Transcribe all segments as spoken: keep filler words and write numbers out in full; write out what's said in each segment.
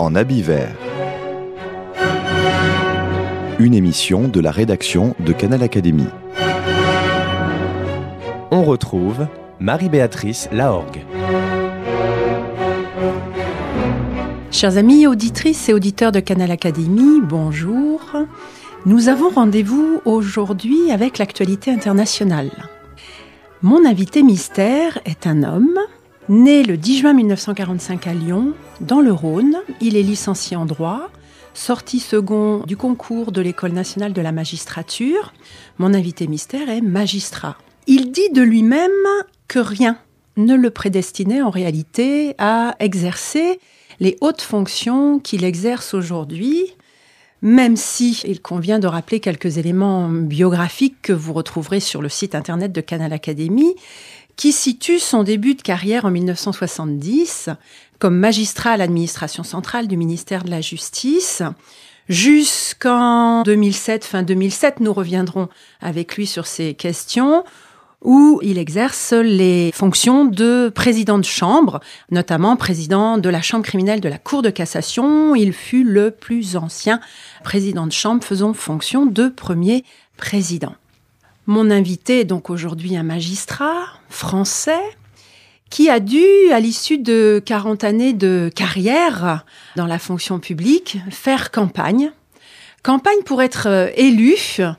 en habit vert. Une émission de la rédaction de Canal Académie. On retrouve Marie-Béatrice Lahorgue. Chers amis auditrices et auditeurs de Canal Académie, bonjour. Nous avons rendez-vous aujourd'hui avec l'actualité internationale. Mon invité mystère est un homme, né le dix juin mille neuf cent quarante-cinq à Lyon, dans le Rhône. Il est licencié en droit, sorti second du concours de l'École nationale de la magistrature. Mon invité mystère est magistrat. Il dit de lui-même que rien ne le prédestinait en réalité à exercer les hautes fonctions qu'il exerce aujourd'hui, même si il convient de rappeler quelques éléments biographiques que vous retrouverez sur le site internet de Canal Académie, qui situe son début de carrière en mille neuf cent soixante-dix comme magistrat à l'administration centrale du ministère de la Justice. Jusqu'en deux mille sept, fin deux mille sept, nous reviendrons avec lui sur ces questions, où il exerce les fonctions de président de chambre, notamment président de la chambre criminelle de la Cour de cassation. Il fut le plus ancien président de chambre faisant fonction de premier président. Mon invité est donc aujourd'hui un magistrat français qui a dû, à l'issue de quarante années de carrière dans la fonction publique, faire campagne. Campagne pour être élu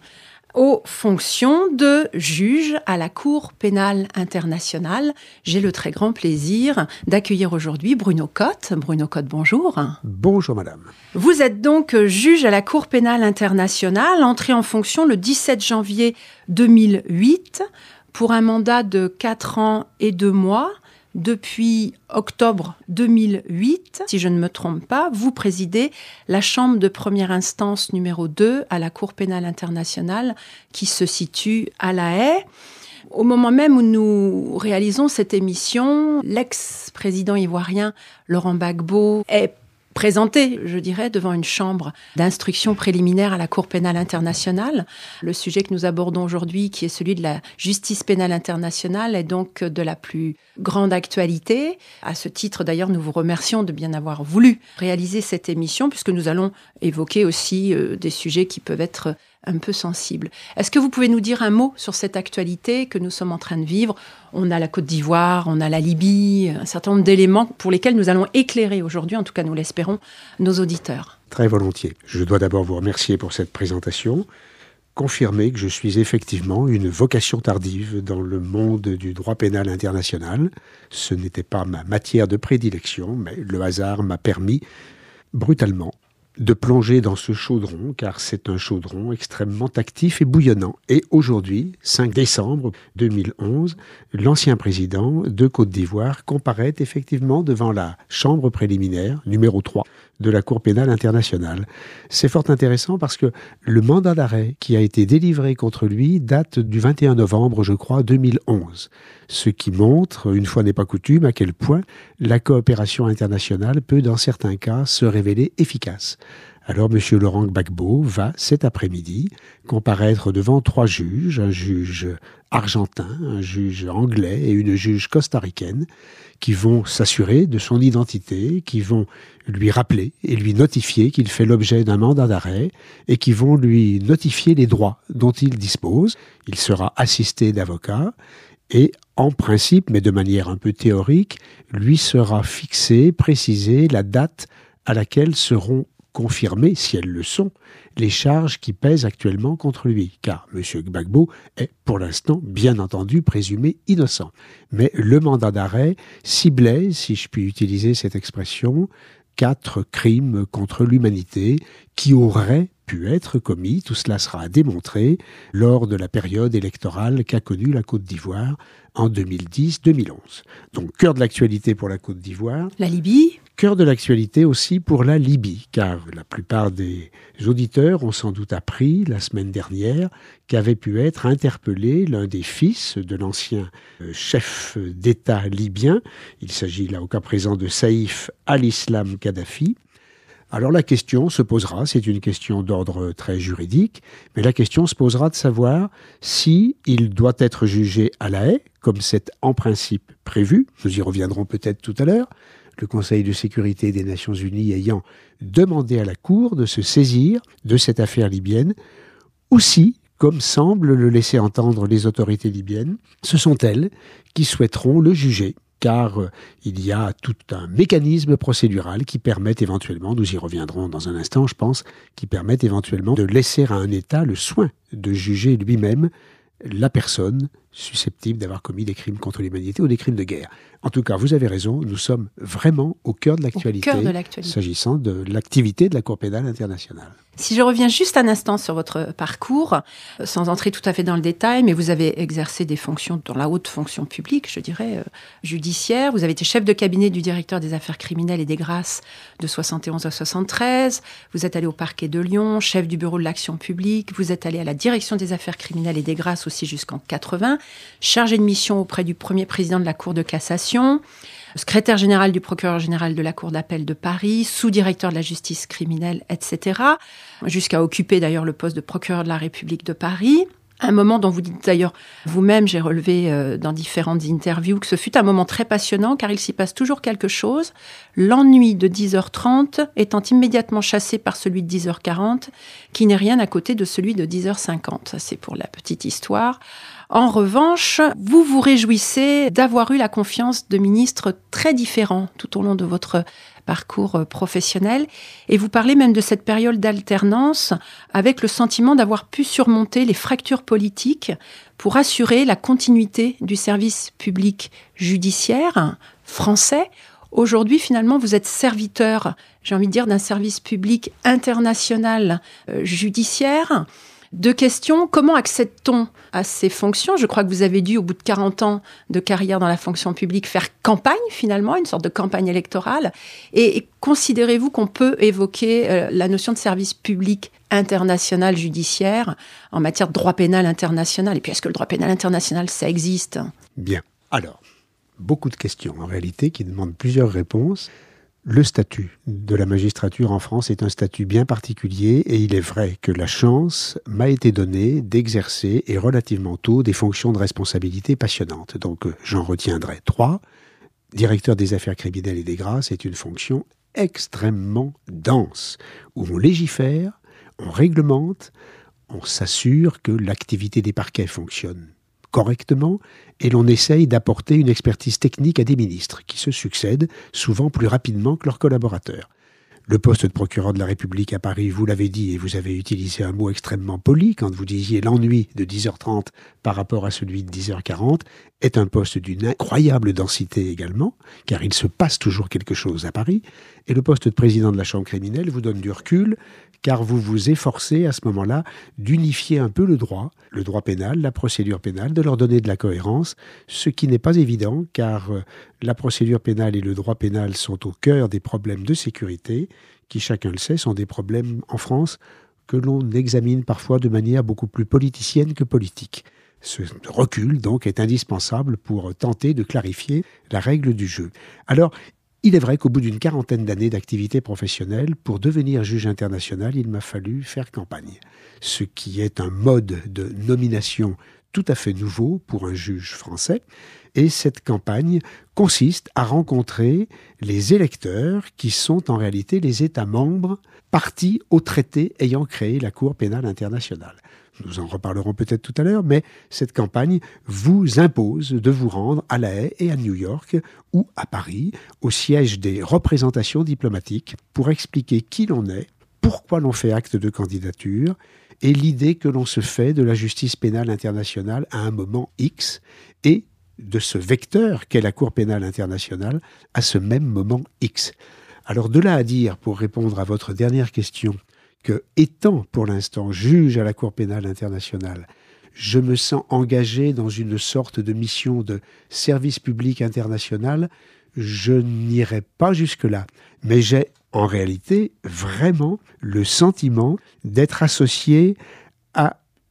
aux fonctions de juge à la Cour pénale internationale. J'ai le très grand plaisir d'accueillir aujourd'hui Bruno Cotte. Bruno Cotte, bonjour. Bonjour madame. Vous êtes donc juge à la Cour pénale internationale, entré en fonction le dix-sept janvier deux mille huit pour un mandat de quatre ans et deux mois. Depuis octobre deux mille huit, si je ne me trompe pas, vous présidez la chambre de première instance numéro deux à la Cour pénale internationale qui se situe à La Haye. Au moment même où nous réalisons cette émission, l'ex-président ivoirien Laurent Gbagbo est présenté, je dirais, devant une chambre d'instruction préliminaire à la Cour pénale internationale. Le sujet que nous abordons aujourd'hui, qui est celui de la justice pénale internationale, est donc de la plus grande actualité. À ce titre, d'ailleurs, nous vous remercions de bien avoir voulu réaliser cette émission, puisque nous allons évoquer aussi euh, des sujets qui peuvent être un peu sensibles. Est-ce que vous pouvez nous dire un mot sur cette actualité que nous sommes en train de vivre ? On a la Côte d'Ivoire, on a la Libye, un certain nombre d'éléments pour lesquels nous allons éclairer aujourd'hui, en tout cas nous l'espérons, nos auditeurs. Très volontiers. Je dois d'abord vous remercier pour cette présentation. Confirmer que je suis effectivement une vocation tardive dans le monde du droit pénal international. Ce n'était pas ma matière de prédilection, mais le hasard m'a permis brutalement de plonger dans ce chaudron, car c'est un chaudron extrêmement actif et bouillonnant. Et aujourd'hui, cinq décembre deux mille onze, l'ancien président de Côte d'Ivoire comparaît effectivement devant la chambre préliminaire, numéro trois, de la Cour pénale internationale. C'est fort intéressant parce que le mandat d'arrêt qui a été délivré contre lui date du vingt et un novembre, je crois, deux mille onze. Ce qui montre, une fois n'est pas coutume, à quel point la coopération internationale peut, dans certains cas, se révéler efficace. Alors, M. Laurent Gbagbo va, cet après-midi, comparaître devant trois juges, un juge argentin, un juge anglais et une juge costaricaine, qui vont s'assurer de son identité, qui vont lui rappeler et lui notifier qu'il fait l'objet d'un mandat d'arrêt et qui vont lui notifier les droits dont il dispose. Il sera assisté d'avocats et, en principe, mais de manière un peu théorique, lui sera fixé, précisé la date à laquelle seront confirmer, si elles le sont, les charges qui pèsent actuellement contre lui, car M. Gbagbo est, pour l'instant, bien entendu, présumé innocent. Mais le mandat d'arrêt ciblait, si je puis utiliser cette expression, quatre crimes contre l'humanité qui auraient pu être commis, tout cela sera démontré, lors de la période électorale qu'a connue la Côte d'Ivoire en deux mille dix deux mille onze. Donc, cœur de l'actualité pour la Côte d'Ivoire. La Libye ? Cœur de l'actualité aussi pour la Libye, car la plupart des auditeurs ont sans doute appris la semaine dernière qu'avait pu être interpellé l'un des fils de l'ancien chef d'État libyen. Il s'agit là au cas présent de Saïf al-Islam Kadhafi. Alors la question se posera, c'est une question d'ordre très juridique, mais la question se posera de savoir si il doit être jugé à La Haye, comme c'est en principe prévu, nous y reviendrons peut-être tout à l'heure. le Conseil de sécurité des Nations Unies ayant demandé à la Cour de se saisir de cette affaire libyenne, aussi, comme semblent le laisser entendre les autorités libyennes, ce sont elles qui souhaiteront le juger, car euh, il y a tout un mécanisme procédural qui permet éventuellement, nous y reviendrons dans un instant, je pense, qui permet éventuellement de laisser à un État le soin de juger lui-même la personne susceptible d'avoir commis des crimes contre l'humanité ou des crimes de guerre. En tout cas, vous avez raison, nous sommes vraiment au cœur de l'actualité, au cœur de l'actualité. S'agissant de l'activité de la Cour pénale internationale. Si je reviens juste un instant sur votre parcours, sans entrer tout à fait dans le détail, mais vous avez exercé des fonctions dans la haute fonction publique, je dirais, euh, judiciaire. Vous avez été chef de cabinet du directeur des affaires criminelles et des grâces de soixante et onze à soixante-treize. Vous êtes allé au parquet de Lyon, chef du bureau de l'action publique. Vous êtes allé à la direction des affaires criminelles et des grâces aussi jusqu'en quatre-vingts. Chargé de mission auprès du premier président de la Cour de cassation. Secrétaire général du procureur général de la Cour d'appel de Paris, sous-directeur de la justice criminelle, et cetera, jusqu'à occuper d'ailleurs le poste de procureur de la République de Paris. Un moment dont vous dites d'ailleurs vous-même, j'ai relevé euh, dans différentes interviews, que ce fut un moment très passionnant car il s'y passe toujours quelque chose. L'ennui de dix heures trente étant immédiatement chassé par celui de dix heures quarante, qui n'est rien à côté de celui de dix heures cinquante. Ça, c'est pour la petite histoire. En revanche, vous vous réjouissez d'avoir eu la confiance de ministres très différents tout au long de votre parcours professionnel. Et vous parlez même de cette période d'alternance avec le sentiment d'avoir pu surmonter les fractures politiques pour assurer la continuité du service public judiciaire français. Aujourd'hui, finalement, vous êtes serviteur, j'ai envie de dire, d'un service public international euh, judiciaire. Deux questions. Comment accède-t-on à ces fonctions ? Je crois que vous avez dû, au bout de quarante ans de carrière dans la fonction publique, faire campagne, finalement, une sorte de campagne électorale. Et, et considérez-vous qu'on peut évoquer euh, la notion de service public international judiciaire en matière de droit pénal international ? Et puis, est-ce que le droit pénal international, ça existe ? Bien. Alors, beaucoup de questions, en réalité, qui demandent plusieurs réponses. Le statut de la magistrature en France est un statut bien particulier et il est vrai que la chance m'a été donnée d'exercer, et relativement tôt, des fonctions de responsabilité passionnantes. Donc j'en retiendrai trois. Directeur des affaires criminelles et des grâces est une fonction extrêmement dense, où on légifère, on réglemente, on s'assure que l'activité des parquets fonctionne correctement, et l'on essaye d'apporter une expertise technique à des ministres qui se succèdent souvent plus rapidement que leurs collaborateurs. Le poste de procureur de la République à Paris, vous l'avez dit, et vous avez utilisé un mot extrêmement poli quand vous disiez l'ennui de dix heures trente par rapport à celui de dix heures quarante, est un poste d'une incroyable densité également, car il se passe toujours quelque chose à Paris. Et le poste de président de la Chambre criminelle vous donne du recul, car vous vous efforcez à ce moment-là d'unifier un peu le droit, le droit pénal, la procédure pénale, de leur donner de la cohérence, ce qui n'est pas évident, car la procédure pénale et le droit pénal sont au cœur des problèmes de sécurité, qui, chacun le sait, sont des problèmes en France que l'on examine parfois de manière beaucoup plus politicienne que politique. Ce recul, donc, est indispensable pour tenter de clarifier la règle du jeu. Alors, il est vrai qu'au bout d'une quarantaine d'années d'activité professionnelle, pour devenir juge international, il m'a fallu faire campagne. Ce qui est un mode de nomination tout à fait nouveau pour un juge français. Et cette campagne consiste à rencontrer les électeurs qui sont en réalité les États membres partis au traité ayant créé la Cour pénale internationale. Nous en reparlerons peut-être tout à l'heure, mais cette campagne vous impose de vous rendre à La Haye et à New York ou à Paris, au siège des représentations diplomatiques, pour expliquer qui l'on est, pourquoi l'on fait acte de candidature et l'idée que l'on se fait de la justice pénale internationale à un moment X et de ce vecteur qu'est la Cour pénale internationale à ce même moment X. Alors de là à dire, pour répondre à votre dernière question, que, étant pour l'instant juge à la Cour pénale internationale, je me sens engagé dans une sorte de mission de service public international, je n'irai pas jusque-là. Mais j'ai en réalité vraiment le sentiment d'être associé à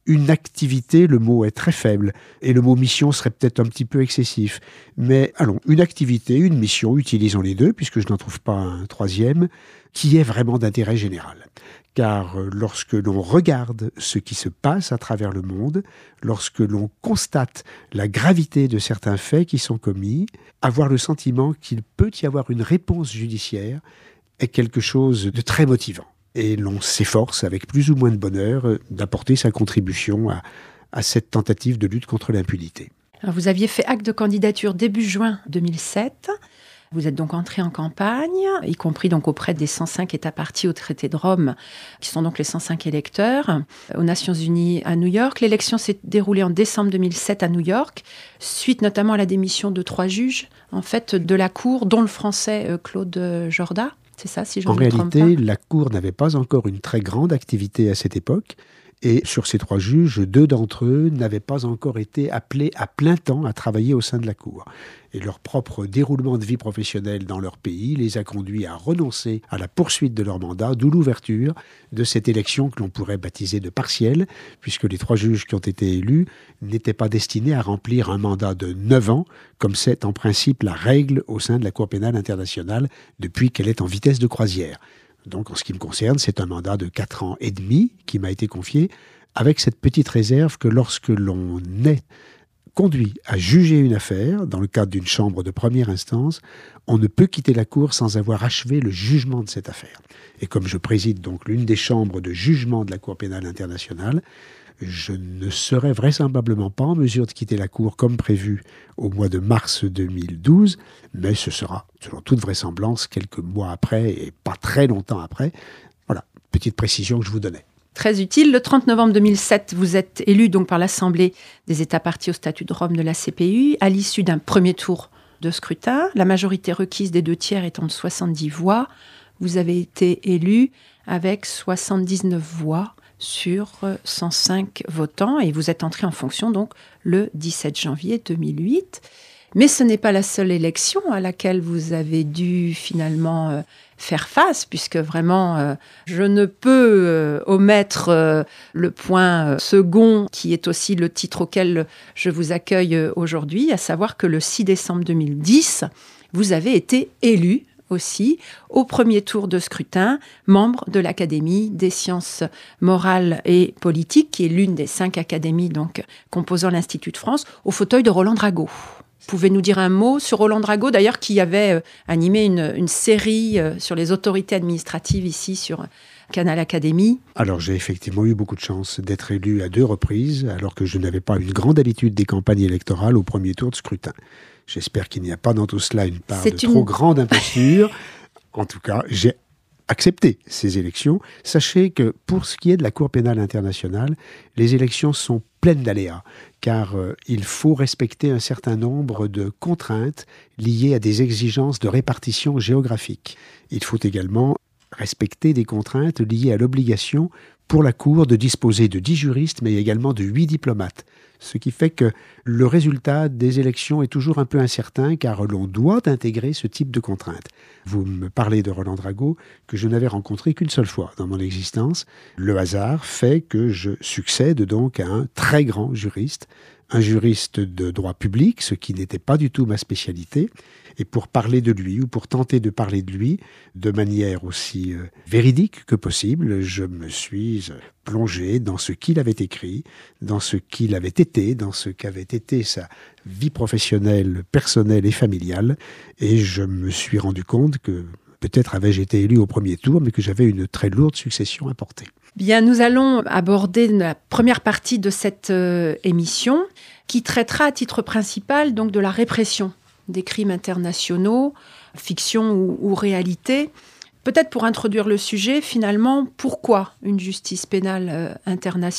une activité, le mot est très faible, et le mot mission serait peut-être un petit peu excessif. Mais allons, une activité, une mission, utilisons les deux, puisque je n'en trouve pas un troisième, qui est vraiment d'intérêt général. Car lorsque l'on regarde ce qui se passe à travers le monde, lorsque l'on constate la gravité de certains faits qui sont commis, avoir le sentiment qu'il peut y avoir une réponse judiciaire est quelque chose de très motivant. Et l'on s'efforce, avec plus ou moins de bonheur, d'apporter sa contribution à, à cette tentative de lutte contre l'impunité. Alors vous aviez fait acte de candidature début juin deux mille sept. Vous êtes donc entré en campagne, y compris donc auprès des cent cinq États parties au traité de Rome, qui sont donc les cent cinq électeurs, aux Nations Unies à New York. L'élection s'est déroulée en décembre deux mille sept à New York, suite notamment à la démission de trois juges, en fait, de la Cour, dont le Français Claude Jorda. C'est ça, si je ne me trompe pas. En réalité, la Cour n'avait pas encore une très grande activité à cette époque. Et sur ces trois juges, deux d'entre eux n'avaient pas encore été appelés à plein temps à travailler au sein de la Cour. Et leur propre déroulement de vie professionnelle dans leur pays les a conduits à renoncer à la poursuite de leur mandat, d'où l'ouverture de cette élection que l'on pourrait baptiser de partielle, puisque les trois juges qui ont été élus n'étaient pas destinés à remplir un mandat de neuf ans, comme c'est en principe la règle au sein de la Cour pénale internationale depuis qu'elle est en vitesse de croisière. Donc, en ce qui me concerne, c'est un mandat de quatre ans et demi qui m'a été confié, avec cette petite réserve que lorsque l'on est conduit à juger une affaire, dans le cadre d'une chambre de première instance, on ne peut quitter la Cour sans avoir achevé le jugement de cette affaire. Et comme je préside donc l'une des chambres de jugement de la Cour pénale internationale, je ne serai vraisemblablement pas en mesure de quitter la Cour comme prévu au mois de mars deux mille douze, mais ce sera, selon toute vraisemblance, quelques mois après et pas très longtemps après. Voilà, petite précision que je vous donnais. Très utile. Le trente novembre deux mille sept, vous êtes élu donc par l'Assemblée des États parties au statut de Rome de la C P U à l'issue d'un premier tour de scrutin, la majorité requise des deux tiers étant de soixante-dix voix. Vous avez été élu avec soixante-dix-neuf voix sur cent cinq votants et vous êtes entré en fonction donc le dix-sept janvier deux mille huit. Mais ce n'est pas la seule élection à laquelle vous avez dû finalement euh, faire face, puisque vraiment, euh, je ne peux euh, omettre euh, le point euh, second, qui est aussi le titre auquel je vous accueille euh, aujourd'hui, à savoir que le six décembre deux mille dix, vous avez été élu aussi, au premier tour de scrutin, membre de l'Académie des sciences morales et politiques, qui est l'une des cinq académies donc, composant l'Institut de France, au fauteuil de Roland Drago. Pouvez nous dire un mot sur Roland Drago, d'ailleurs, qui avait euh, animé une, une série euh, sur les autorités administratives ici sur Canal Académie. Alors, j'ai effectivement eu beaucoup de chance d'être élu à deux reprises, alors que je n'avais pas une grande habitude des campagnes électorales au premier tour de scrutin. J'espère qu'il n'y a pas dans tout cela une part C'est de une... trop grande imposture. En tout cas, j'ai accepté ces élections. Sachez que pour ce qui est de la Cour pénale internationale, les élections sont pleines d'aléas, car euh, il faut respecter un certain nombre de contraintes liées à des exigences de répartition géographique. Il faut également respecter des contraintes liées à l'obligation pour la Cour de disposer de dix juristes, mais également de huit diplomates. Ce qui fait que le résultat des élections est toujours un peu incertain, car l'on doit intégrer ce type de contraintes. Vous me parlez de Roland Drago, que je n'avais rencontré qu'une seule fois dans mon existence. Le hasard fait que je succède donc à un très grand juriste, un juriste de droit public, ce qui n'était pas du tout ma spécialité. Et pour parler de lui, ou pour tenter de parler de lui, de manière aussi euh, véridique que possible, je me suis euh, plongé dans ce qu'il avait écrit, dans ce qu'il avait été, dans ce qu'avait été sa vie professionnelle, personnelle et familiale. Et je me suis rendu compte que peut-être avais-je été élu au premier tour, mais que j'avais une très lourde succession à porter. Bien, nous allons aborder la première partie de cette euh, émission, qui traitera à titre principal donc de la répression des crimes internationaux, fiction ou, ou réalité. Peut-être pour introduire le sujet, finalement, pourquoi une justice pénale euh, internationale ?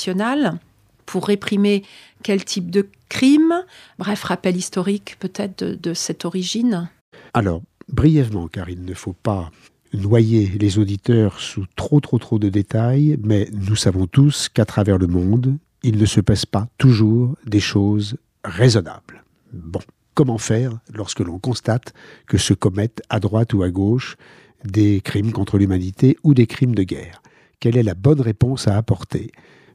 Pour réprimer quel type de crime ? Bref, rappel historique peut-être de, de cette origine. Alors, brièvement, car il ne faut pas noyer les auditeurs sous trop trop trop de détails, mais nous savons tous qu'à travers le monde, il ne se passe pas toujours des choses raisonnables. Bon. Comment faire lorsque l'on constate que se commettent à droite ou à gauche des crimes contre l'humanité ou des crimes de guerre ? Quelle est la bonne réponse à apporter ?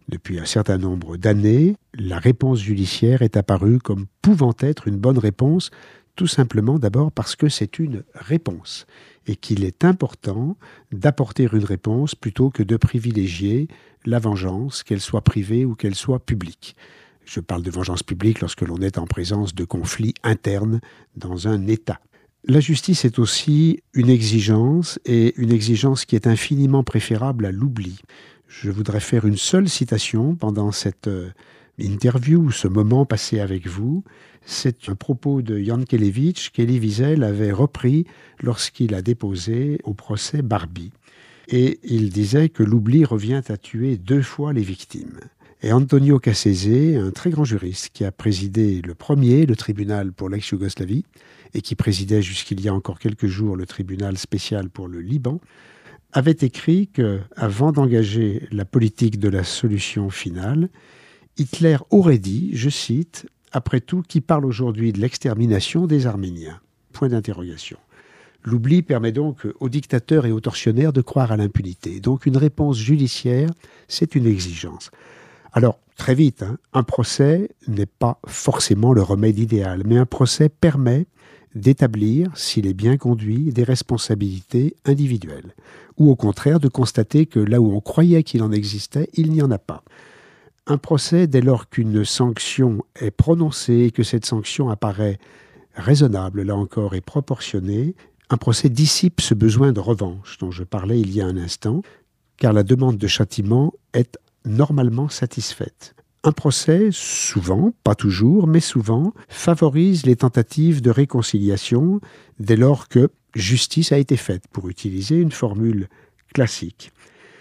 Depuis un certain nombre d'années, la réponse judiciaire est apparue comme pouvant être une bonne réponse, tout simplement d'abord parce que c'est une réponse et qu'il est important d'apporter une réponse plutôt que de privilégier la vengeance, qu'elle soit privée ou qu'elle soit publique. Je parle de vengeance publique lorsque l'on est en présence de conflits internes dans un État. La justice est aussi une exigence, et une exigence qui est infiniment préférable à l'oubli. Je voudrais faire une seule citation pendant cette interview, ce moment passé avec vous. C'est un propos de Jankélévitch qu'Elie Wiesel avait repris lorsqu'il a déposé au procès Barbie. Et il disait que l'oubli revient à tuer deux fois les victimes. Et Antonio Cassese, un très grand juriste qui a présidé le premier, le tribunal pour l'ex-Yougoslavie, et qui présidait jusqu'il y a encore quelques jours le tribunal spécial pour le Liban, avait écrit qu'avant d'engager la politique de la solution finale, Hitler aurait dit, je cite, « Après tout, qui parle aujourd'hui de l'extermination des Arméniens ?» Point d'interrogation. L'oubli permet donc aux dictateurs et aux tortionnaires de croire à l'impunité. Donc une réponse judiciaire, c'est une exigence. Alors, très vite, hein, un procès n'est pas forcément le remède idéal, mais un procès permet d'établir, s'il est bien conduit, des responsabilités individuelles, ou au contraire de constater que là où on croyait qu'il en existait, il n'y en a pas. Un procès, dès lors qu'une sanction est prononcée et que cette sanction apparaît raisonnable, là encore, et proportionnée, un procès dissipe ce besoin de revanche dont je parlais il y a un instant, car la demande de châtiment est normalement satisfaite. Un procès, souvent, pas toujours, mais souvent, favorise les tentatives de réconciliation dès lors que justice a été faite, pour utiliser une formule classique.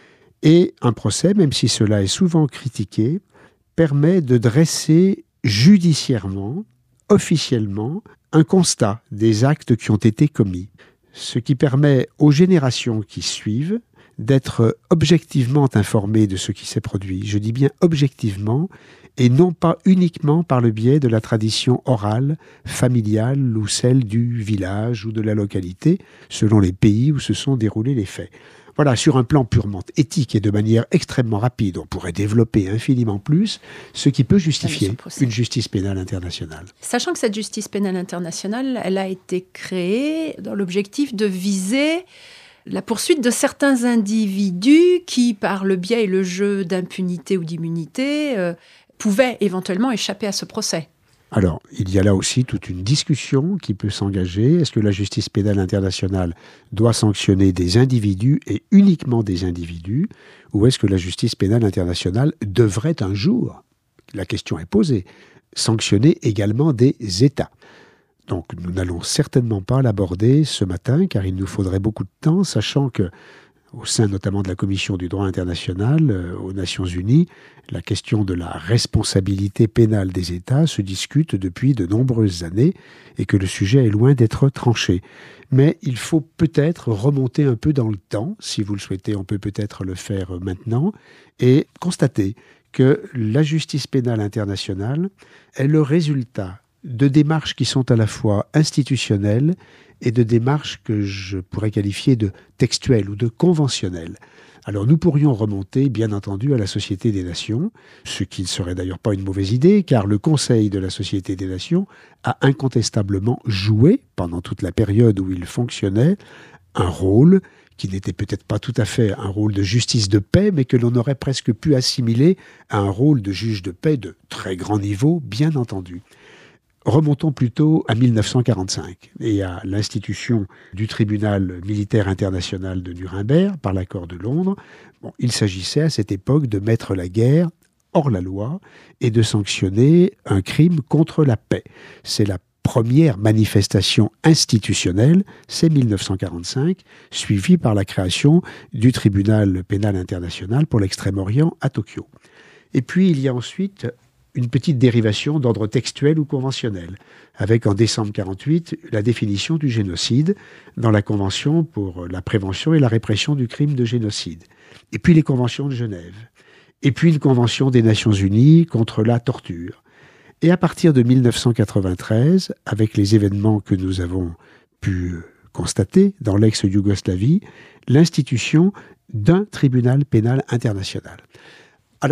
Et un procès, même si cela est souvent critiqué, permet de dresser judiciairement, officiellement, un constat des actes qui ont été commis, ce qui permet aux générations qui suivent d'être objectivement informés de ce qui s'est produit. Je dis bien objectivement, et non pas uniquement par le biais de la tradition orale, familiale ou celle du village ou de la localité, selon les pays où se sont déroulés les faits. Voilà, sur un plan purement éthique et de manière extrêmement rapide, on pourrait développer infiniment plus ce qui peut justifier une justice pénale internationale. Sachant que cette justice pénale internationale, elle a été créée dans l'objectif de viser la poursuite de certains individus qui, par le biais et le jeu d'impunité ou d'immunité, euh, pouvaient éventuellement échapper à ce procès. Alors, il y a là aussi toute une discussion qui peut s'engager. Est-ce que la justice pénale internationale doit sanctionner des individus et uniquement des individus, ou est-ce que la justice pénale internationale devrait un jour, la question est posée, sanctionner également des États ? Donc nous n'allons certainement pas l'aborder ce matin, car il nous faudrait beaucoup de temps, sachant que, au sein notamment de la Commission du droit international euh, aux Nations Unies, la question de la responsabilité pénale des États se discute depuis de nombreuses années et que le sujet est loin d'être tranché. Mais il faut peut-être remonter un peu dans le temps, si vous le souhaitez, on peut peut-être le faire maintenant, et constater que la justice pénale internationale est le résultat de démarches qui sont à la fois institutionnelles et de démarches que je pourrais qualifier de textuelles ou de conventionnelles. Alors nous pourrions remonter, bien entendu, à la Société des Nations, ce qui ne serait d'ailleurs pas une mauvaise idée, car le Conseil de la Société des Nations a incontestablement joué, pendant toute la période où il fonctionnait, un rôle qui n'était peut-être pas tout à fait un rôle de justice de paix, mais que l'on aurait presque pu assimiler à un rôle de juge de paix de très grand niveau, bien entendu. Remontons plutôt à mille neuf cent quarante-cinq et à l'institution du tribunal militaire international de Nuremberg par l'accord de Londres. Bon, il s'agissait à cette époque de mettre la guerre hors la loi et de sanctionner un crime contre la paix. C'est la première manifestation institutionnelle, c'est mille neuf cent quarante-cinq, suivie par la création du tribunal pénal international pour l'Extrême-Orient à Tokyo. Et puis il y a ensuite une petite dérivation d'ordre textuel ou conventionnel, avec en décembre quarante-huit la définition du génocide dans la Convention pour la prévention et la répression du crime de génocide. Et puis les conventions de Genève. Et puis une convention des Nations Unies contre la torture. Et à partir de mille neuf cent quatre-vingt-treize, avec les événements que nous avons pu constater dans l'ex-Yougoslavie, l'institution d'un tribunal pénal international. Alors,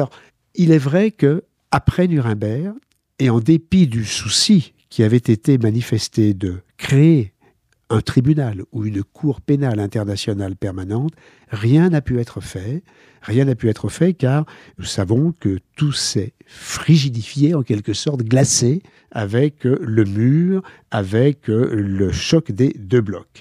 Il est vrai que après Nuremberg, et en dépit du souci qui avait été manifesté de créer un tribunal ou une cour pénale internationale permanente, rien n'a pu être fait. Rien n'a pu être fait car nous savons que tout s'est frigidifié, en quelque sorte glacé, avec le mur, avec le choc des deux blocs.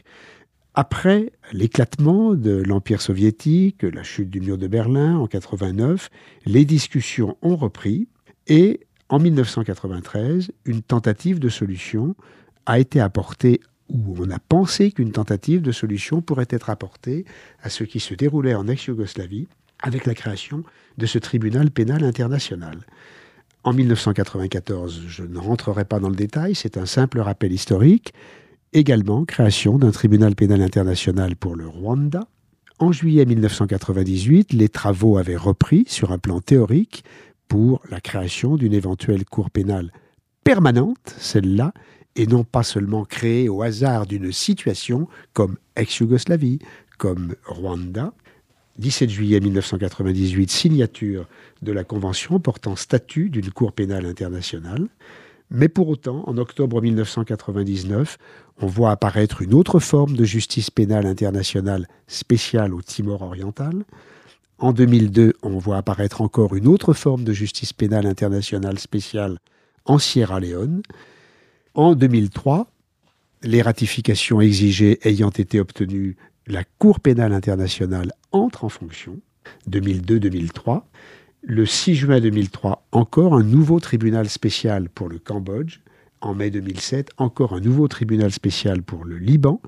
Après l'éclatement de l'Empire soviétique, la chute du mur de Berlin en quatre-vingt-neuf, les discussions ont repris et en dix-neuf cent quatre-vingt-treize, une tentative de solution a été apportée, ou on a pensé qu'une tentative de solution pourrait être apportée à ce qui se déroulait en ex-Yougoslavie avec la création de ce tribunal pénal international. En dix-neuf cent quatre-vingt-quatorze, je ne rentrerai pas dans le détail, c'est un simple rappel historique. Également, création d'un tribunal pénal international pour le Rwanda. En juillet dix-neuf cent quatre-vingt-dix-huit, les travaux avaient repris sur un plan théorique pour la création d'une éventuelle cour pénale permanente, celle-là, et non pas seulement créée au hasard d'une situation comme ex-Yougoslavie, comme Rwanda. dix-sept juillet dix-neuf cent quatre-vingt-dix-huit, signature de la Convention portant statut d'une cour pénale internationale. Mais pour autant, en octobre dix-neuf cent quatre-vingt-dix-neuf, on voit apparaître une autre forme de justice pénale internationale spéciale au Timor oriental. En deux mille deux, on voit apparaître encore une autre forme de justice pénale internationale spéciale en Sierra Leone. En deux mille trois, les ratifications exigées ayant été obtenues, la Cour pénale internationale entre en fonction, deux mille deux deux mille trois. Le six juin deux mille trois, encore un nouveau tribunal spécial pour le Cambodge. En mai deux mille sept, encore un nouveau tribunal spécial pour le Liban,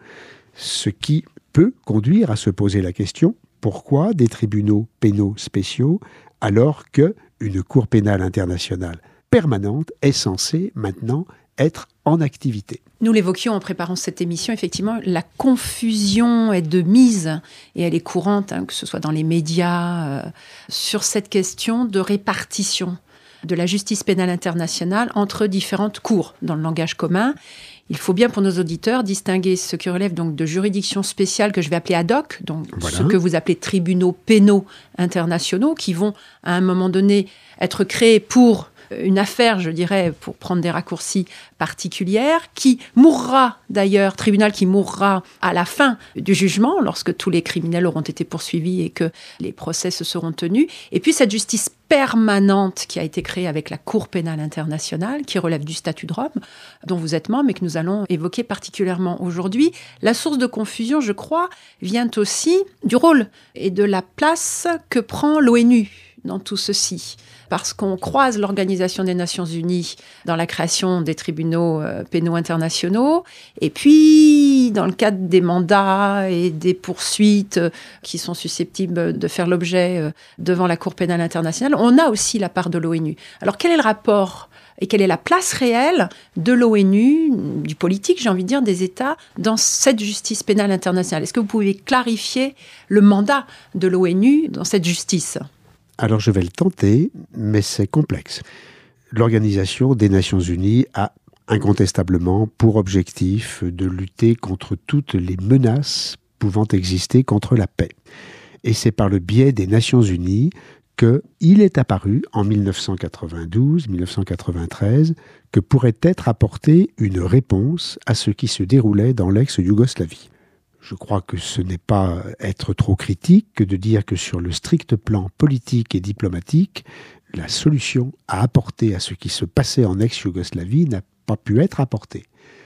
ce qui peut conduire à se poser la question, pourquoi des tribunaux pénaux spéciaux alors qu'une Cour pénale internationale permanente est censée maintenant être en activité? Nous l'évoquions en préparant cette émission, effectivement, la confusion est de mise, et elle est courante, hein, que ce soit dans les médias, euh, sur cette question de répartition de la justice pénale internationale entre différentes cours dans le langage commun. Il faut bien pour nos auditeurs distinguer ce qui relève donc de juridictions spéciales que je vais appeler ad hoc, donc voilà. Ce que vous appelez tribunaux pénaux internationaux, qui vont à un moment donné être créés pour une affaire, je dirais, pour prendre des raccourcis particulières, qui mourra d'ailleurs, tribunal qui mourra à la fin du jugement, lorsque tous les criminels auront été poursuivis et que les procès se seront tenus. Et puis cette justice permanente qui a été créée avec la Cour pénale internationale, qui relève du statut de Rome, dont vous êtes membre et que nous allons évoquer particulièrement aujourd'hui. La source de confusion, je crois, vient aussi du rôle et de la place que prend l'ONU dans tout ceci. Parce qu'on croise l'Organisation des Nations Unies dans la création des tribunaux euh, pénaux internationaux, et puis dans le cadre des mandats et des poursuites euh, qui sont susceptibles de faire l'objet euh, devant la Cour pénale internationale, on a aussi la part de l'ONU. Alors quel est le rapport et quelle est la place réelle de l'ONU, du politique, j'ai envie de dire, des États, dans cette justice pénale internationale? Est-ce que vous pouvez clarifier le mandat de l'ONU dans cette justice ? Alors je vais le tenter, mais c'est complexe. L'Organisation des Nations Unies a incontestablement pour objectif de lutter contre toutes les menaces pouvant exister contre la paix. Et c'est par le biais des Nations Unies qu'il est apparu en dix-neuf cent quatre-vingt-douze dix-neuf cent quatre-vingt-treize que pourrait être apportée une réponse à ce qui se déroulait dans l'ex-Yougoslavie. Je crois que ce n'est pas être trop critique que de dire que sur le strict plan politique et diplomatique, la solution à apporter à ce qui se passait en ex-Yougoslavie n'a pas pu être apportée.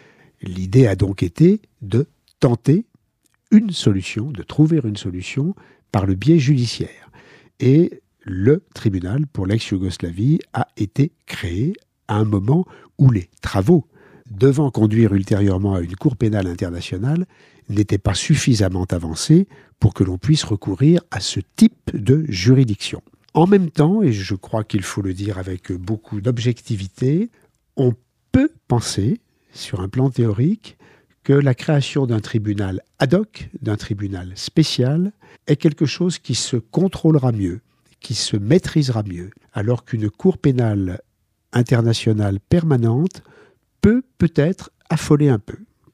L'idée a donc été de tenter une solution, de trouver une solution par le biais judiciaire. Et le tribunal pour l'ex-Yougoslavie a été créé à un moment où les travaux devant conduire ultérieurement à une cour pénale internationale n'étaient pas suffisamment avancés pour que l'on puisse recourir à ce type de juridiction. En même temps, et je crois qu'il faut le dire avec beaucoup d'objectivité, on peut penser, sur un plan théorique, que la création d'un tribunal ad hoc, d'un tribunal spécial, est quelque chose qui se contrôlera mieux, qui se maîtrisera mieux, alors qu'une cour pénale internationale permanente peut peut-être affoler un peu.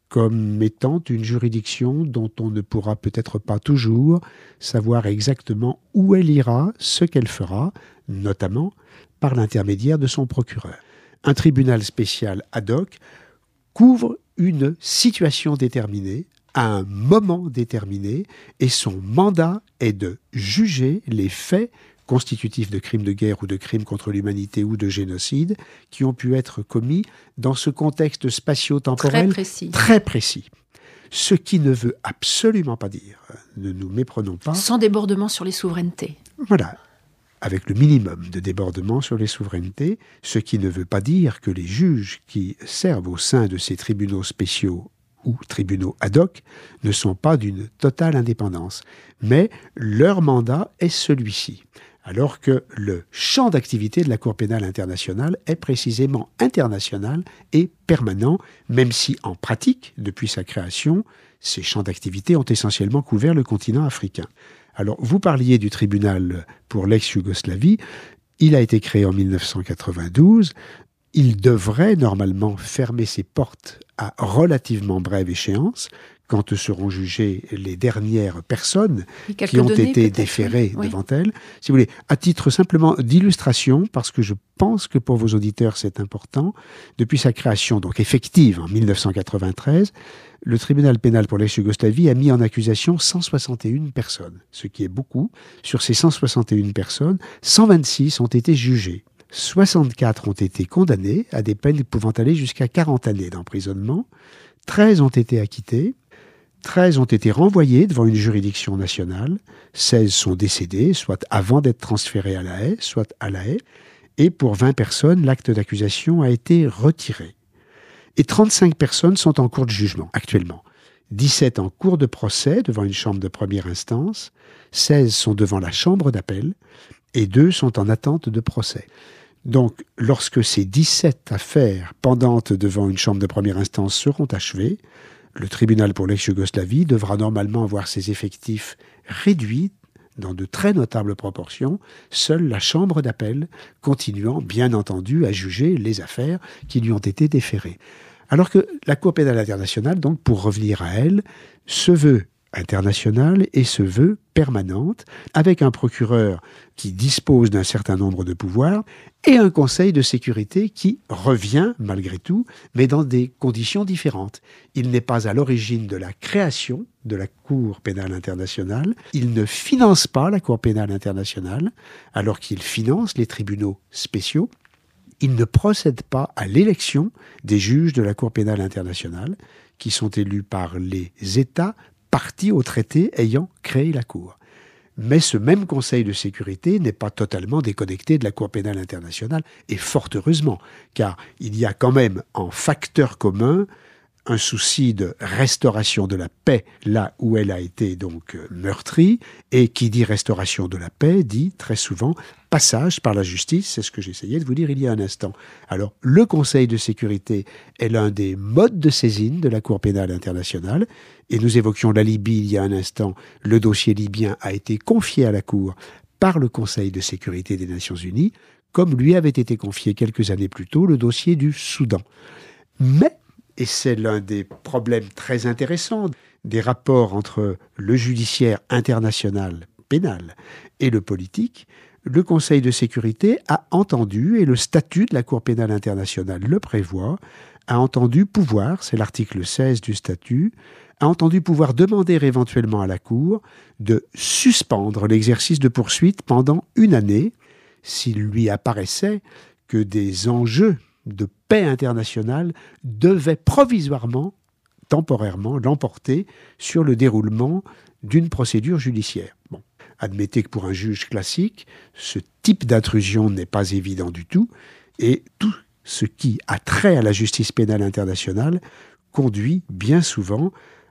comme étant une juridiction dont on ne pourra peut-être pas toujours savoir exactement où elle ira, ce qu'elle fera, notamment par l'intermédiaire de son procureur. Un tribunal spécial ad hoc couvre une situation déterminée, à un moment déterminé, et son mandat est de juger les faits constitutifs de crimes de guerre ou de crimes contre l'humanité ou de génocide qui ont pu être commis dans ce contexte spatio-temporel très précis. très précis. Ce qui ne veut absolument pas dire, ne nous méprenons pas... Sans débordement sur les souverainetés. Voilà, avec le minimum de débordement sur les souverainetés, ce qui ne veut pas dire que les juges qui servent au sein de ces tribunaux spéciaux ou tribunaux ad hoc ne sont pas d'une totale indépendance. Mais leur mandat est celui-ci. Alors que le champ d'activité de la Cour pénale internationale est précisément international et permanent, même si en pratique, depuis sa création, ces champs d'activité ont essentiellement couvert le continent africain. Alors, vous parliez du tribunal pour l'ex-Yougoslavie. Il a été créé en mille neuf cent quatre-vingt-douze. Il devrait normalement fermer ses portes à relativement brève échéance, quand seront jugées les dernières personnes qui ont données, été déférées oui. devant elles. Si vous voulez, à titre simplement d'illustration, parce que je pense que pour vos auditeurs c'est important, depuis sa création, donc effective en mille neuf cent quatre-vingt-treize, le tribunal pénal pour l'ex-Yougoslavie a mis en accusation cent soixante et une personnes, ce qui est beaucoup. Sur ces cent soixante et une personnes, cent vingt-six ont été jugées. soixante-quatre ont été condamnées à des peines pouvant aller jusqu'à quarante années d'emprisonnement. treize ont été acquittés. treize ont été renvoyés devant une juridiction nationale, seize sont décédés, soit avant d'être transférés à La Haye, soit à La Haye, et pour vingt personnes, l'acte d'accusation a été retiré. Et trente-cinq personnes sont en cours de jugement actuellement. dix-sept en cours de procès devant une chambre de première instance, seize sont devant la chambre d'appel, et deux sont en attente de procès. Donc, lorsque ces dix-sept affaires pendantes devant une chambre de première instance seront achevées, le tribunal pour l'ex-Yougoslavie devra normalement avoir ses effectifs réduits dans de très notables proportions, seule la chambre d'appel continuant, bien entendu, à juger les affaires qui lui ont été déférées. Alors que la Cour pénale internationale, donc, pour revenir à elle, se veut internationale et se veut permanente, avec un procureur qui dispose d'un certain nombre de pouvoirs et un conseil de sécurité qui revient malgré tout, mais dans des conditions différentes. Il n'est pas à l'origine de la création de la Cour pénale internationale, il ne finance pas la Cour pénale internationale, alors qu'il finance les tribunaux spéciaux. Il ne procède pas à l'élection des juges de la Cour pénale internationale, qui sont élus par les États partie au traité ayant créé la Cour. Mais ce même Conseil de sécurité n'est pas totalement déconnecté de la Cour pénale internationale, et fort heureusement, car il y a quand même en facteur commun un souci de restauration de la paix là où elle a été donc meurtrie, et qui dit restauration de la paix dit très souvent passage par la justice, c'est ce que j'essayais de vous dire il y a un instant. Alors, le Conseil de sécurité est l'un des modes de saisine de la Cour pénale internationale, et nous évoquions la Libye il y a un instant, le dossier libyen a été confié à la Cour par le Conseil de sécurité des Nations Unies, comme lui avait été confié quelques années plus tôt le dossier du Soudan. Mais, et c'est l'un des problèmes très intéressants des rapports entre le judiciaire international pénal et le politique, le Conseil de sécurité a entendu, et le statut de la Cour pénale internationale le prévoit, a entendu pouvoir, c'est l'article seize du statut, a entendu pouvoir demander éventuellement à la Cour de suspendre l'exercice de poursuite pendant une année s'il lui apparaissait que des enjeux de paix internationale devaient provisoirement, temporairement, l'emporter sur le déroulement d'une procédure judiciaire. Bon. Admettez que pour un juge classique, ce type d'intrusion n'est pas évident du tout, et tout ce qui a trait à la justice pénale internationale conduit bien souvent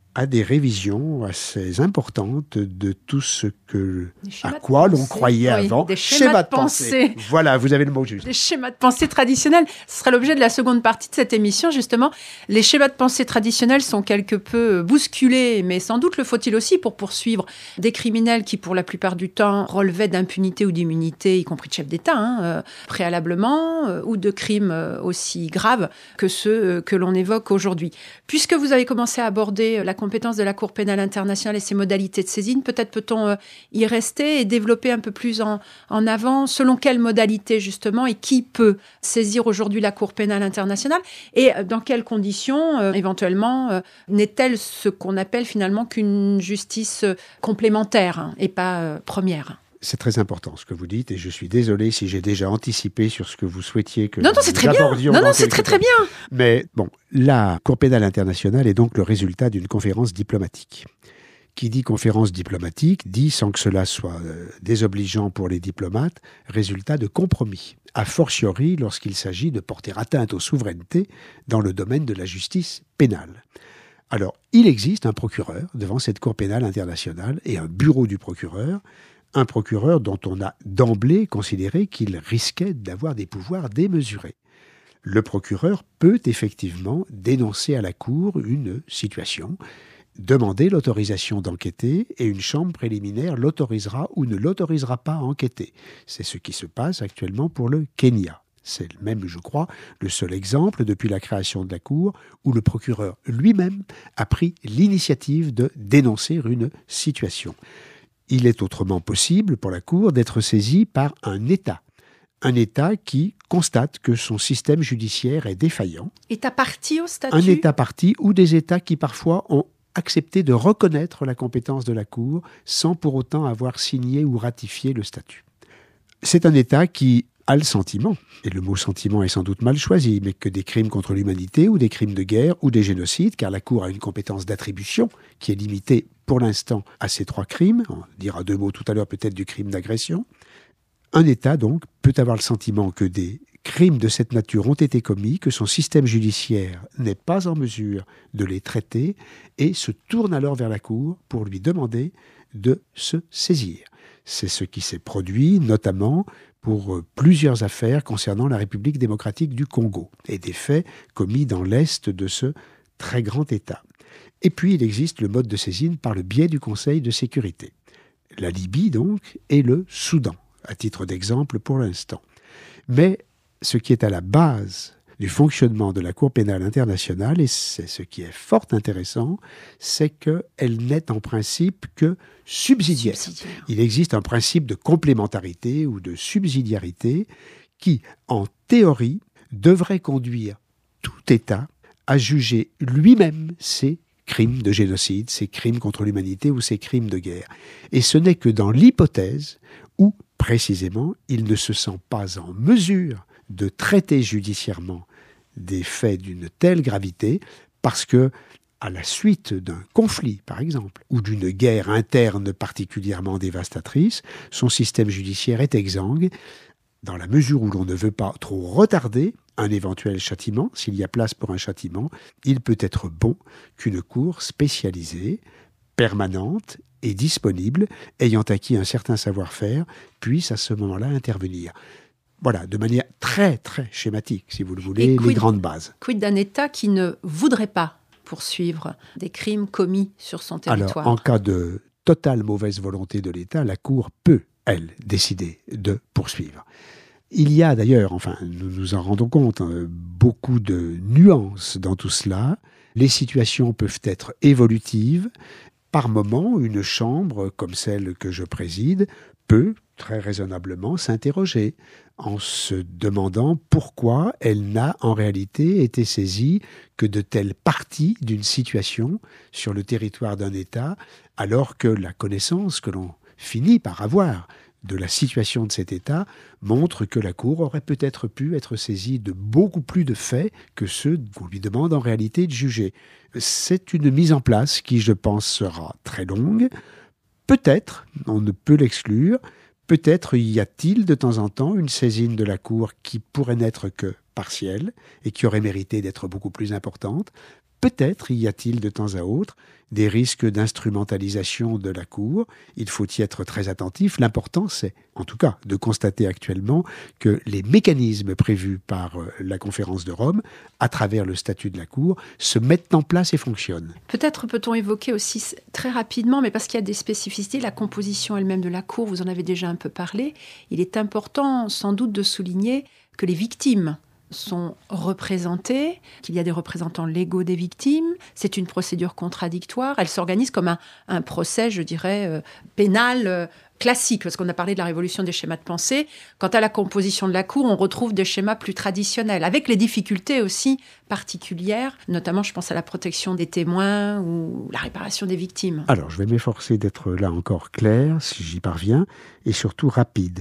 à des révisions assez importantes de tout ce que, à quoi l'on croyait oui, avant. Des schémas, schémas de pensée. pensée. Voilà, vous avez le mot juste. Des schémas de pensée traditionnels. Ce sera l'objet de la seconde partie de cette émission, justement. Les schémas de pensée traditionnels sont quelque peu bousculés, mais sans doute le faut-il aussi pour poursuivre des criminels qui, pour la plupart du temps, relevaient d'impunité ou d'immunité, y compris de chefs d'État, hein, euh, préalablement, euh, ou de crimes euh, aussi graves que ceux euh, que l'on évoque aujourd'hui. Puisque vous avez commencé à aborder la compétence de la Cour pénale internationale et ses modalités de saisine, peut-être peut-on euh, y rester et développer un peu plus en, en avant, selon quelles modalités justement, et qui peut saisir aujourd'hui la Cour pénale internationale, et dans quelles conditions, euh, éventuellement, euh, n'est-elle ce qu'on appelle finalement qu'une justice euh, complémentaire, hein, et pas euh, première. C'est très important ce que vous dites, et je suis désolé si j'ai déjà anticipé sur ce que vous souhaitiez que non, non, c'est très bien. Non, non, c'est très très bien. Mais bon, la Cour pénale internationale est donc le résultat d'une conférence diplomatique. Qui dit conférence diplomatique dit, sans que cela soit euh, désobligeant pour les diplomates, résultat de compromis, a fortiori lorsqu'il s'agit de porter atteinte aux souverainetés dans le domaine de la justice pénale. Alors, il existe un procureur devant cette Cour pénale internationale et un bureau du procureur, un procureur dont on a d'emblée considéré qu'il risquait d'avoir des pouvoirs démesurés. Le procureur peut effectivement dénoncer à la Cour une situation, demander l'autorisation d'enquêter, et une chambre préliminaire l'autorisera ou ne l'autorisera pas à enquêter. C'est ce qui se passe actuellement pour le Kenya. C'est même, je crois, le seul exemple depuis la création de la Cour où le procureur lui-même a pris l'initiative de dénoncer une situation. Il est autrement possible pour la Cour d'être saisie par un État. Un État qui constate que son système judiciaire est défaillant. État parti au statut ? Un État parti ou des États qui parfois ont accepté de reconnaître la compétence de la Cour sans pour autant avoir signé ou ratifié le statut. C'est un État qui a le sentiment, et le mot sentiment est sans doute mal choisi, mais que des crimes contre l'humanité ou des crimes de guerre ou des génocides, car la Cour a une compétence d'attribution qui est limitée pour l'instant à ces trois crimes, on dira deux mots tout à l'heure peut-être du crime d'agression. Un État donc peut avoir le sentiment que des crimes de cette nature ont été commis, que son système judiciaire n'est pas en mesure de les traiter et se tourne alors vers la Cour pour lui demander de se saisir. C'est ce qui s'est produit notamment pour plusieurs affaires concernant la République démocratique du Congo et des faits commis dans l'est de ce très grand État. Et puis il existe le mode de saisine par le biais du Conseil de sécurité. La Libye donc et le Soudan, à titre d'exemple pour l'instant. Mais ce qui est à la base du fonctionnement de la Cour pénale internationale, et c'est ce qui est fort intéressant, c'est qu'elle n'est en principe que subsidiaire. subsidiaire. Il existe un principe de complémentarité ou de subsidiarité qui, en théorie, devrait conduire tout État à juger lui-même ses crimes de génocide, ses crimes contre l'humanité ou ses crimes de guerre. Et ce n'est que dans l'hypothèse où, précisément, il ne se sent pas en mesure de traiter judiciairement des faits d'une telle gravité, parce que, à la suite d'un conflit, par exemple, ou d'une guerre interne particulièrement dévastatrice, son système judiciaire est exsangue, dans la mesure où l'on ne veut pas trop retarder un éventuel châtiment. S'il y a place pour un châtiment, il peut être bon qu'une cour spécialisée, permanente et disponible, ayant acquis un certain savoir-faire, puisse à ce moment-là intervenir. Voilà, de manière très, très schématique, si vous le voulez, quid, les grandes bases. Quid d'un État qui ne voudrait pas poursuivre des crimes commis sur son territoire ? Alors, en cas de totale mauvaise volonté de l'État, la Cour peut, elle, décider de poursuivre. Il y a d'ailleurs, enfin, nous nous en rendons compte, hein, beaucoup de nuances dans tout cela. Les situations peuvent être évolutives. Par moment, une chambre, comme celle que je préside, peut très raisonnablement s'interroger en se demandant pourquoi elle n'a en réalité été saisie que de telles parties d'une situation sur le territoire d'un État, alors que la connaissance que l'on finit par avoir de la situation de cet État montre que la Cour aurait peut-être pu être saisie de beaucoup plus de faits que ceux qu'on lui demande en réalité de juger. C'est une mise en place qui, je pense, sera très longue. Peut-être, on ne peut l'exclure, peut-être y a-t-il de temps en temps une saisine de la Cour qui pourrait n'être que partielle et qui aurait mérité d'être beaucoup plus importante. Peut-être y a-t-il de temps à autre des risques d'instrumentalisation de la Cour. Il faut y être très attentif. L'important, c'est, en tout cas, de constater actuellement que les mécanismes prévus par la Conférence de Rome, à travers le statut de la Cour, se mettent en place et fonctionnent. Peut-être peut-on évoquer aussi très rapidement, mais parce qu'il y a des spécificités, la composition elle-même de la Cour, vous en avez déjà un peu parlé. Il est important, sans doute, de souligner que les victimes sont représentées, qu'il y a des représentants légaux des victimes. C'est une procédure contradictoire. Elle s'organise comme un, un procès, je dirais, euh, pénal euh, classique, parce qu'on a parlé de la révolution des schémas de pensée. Quant à la composition de la Cour, on retrouve des schémas plus traditionnels, avec les difficultés aussi particulières, notamment je pense à la protection des témoins ou la réparation des victimes. Alors, je vais m'efforcer d'être là encore clair, si j'y parviens, et surtout rapide.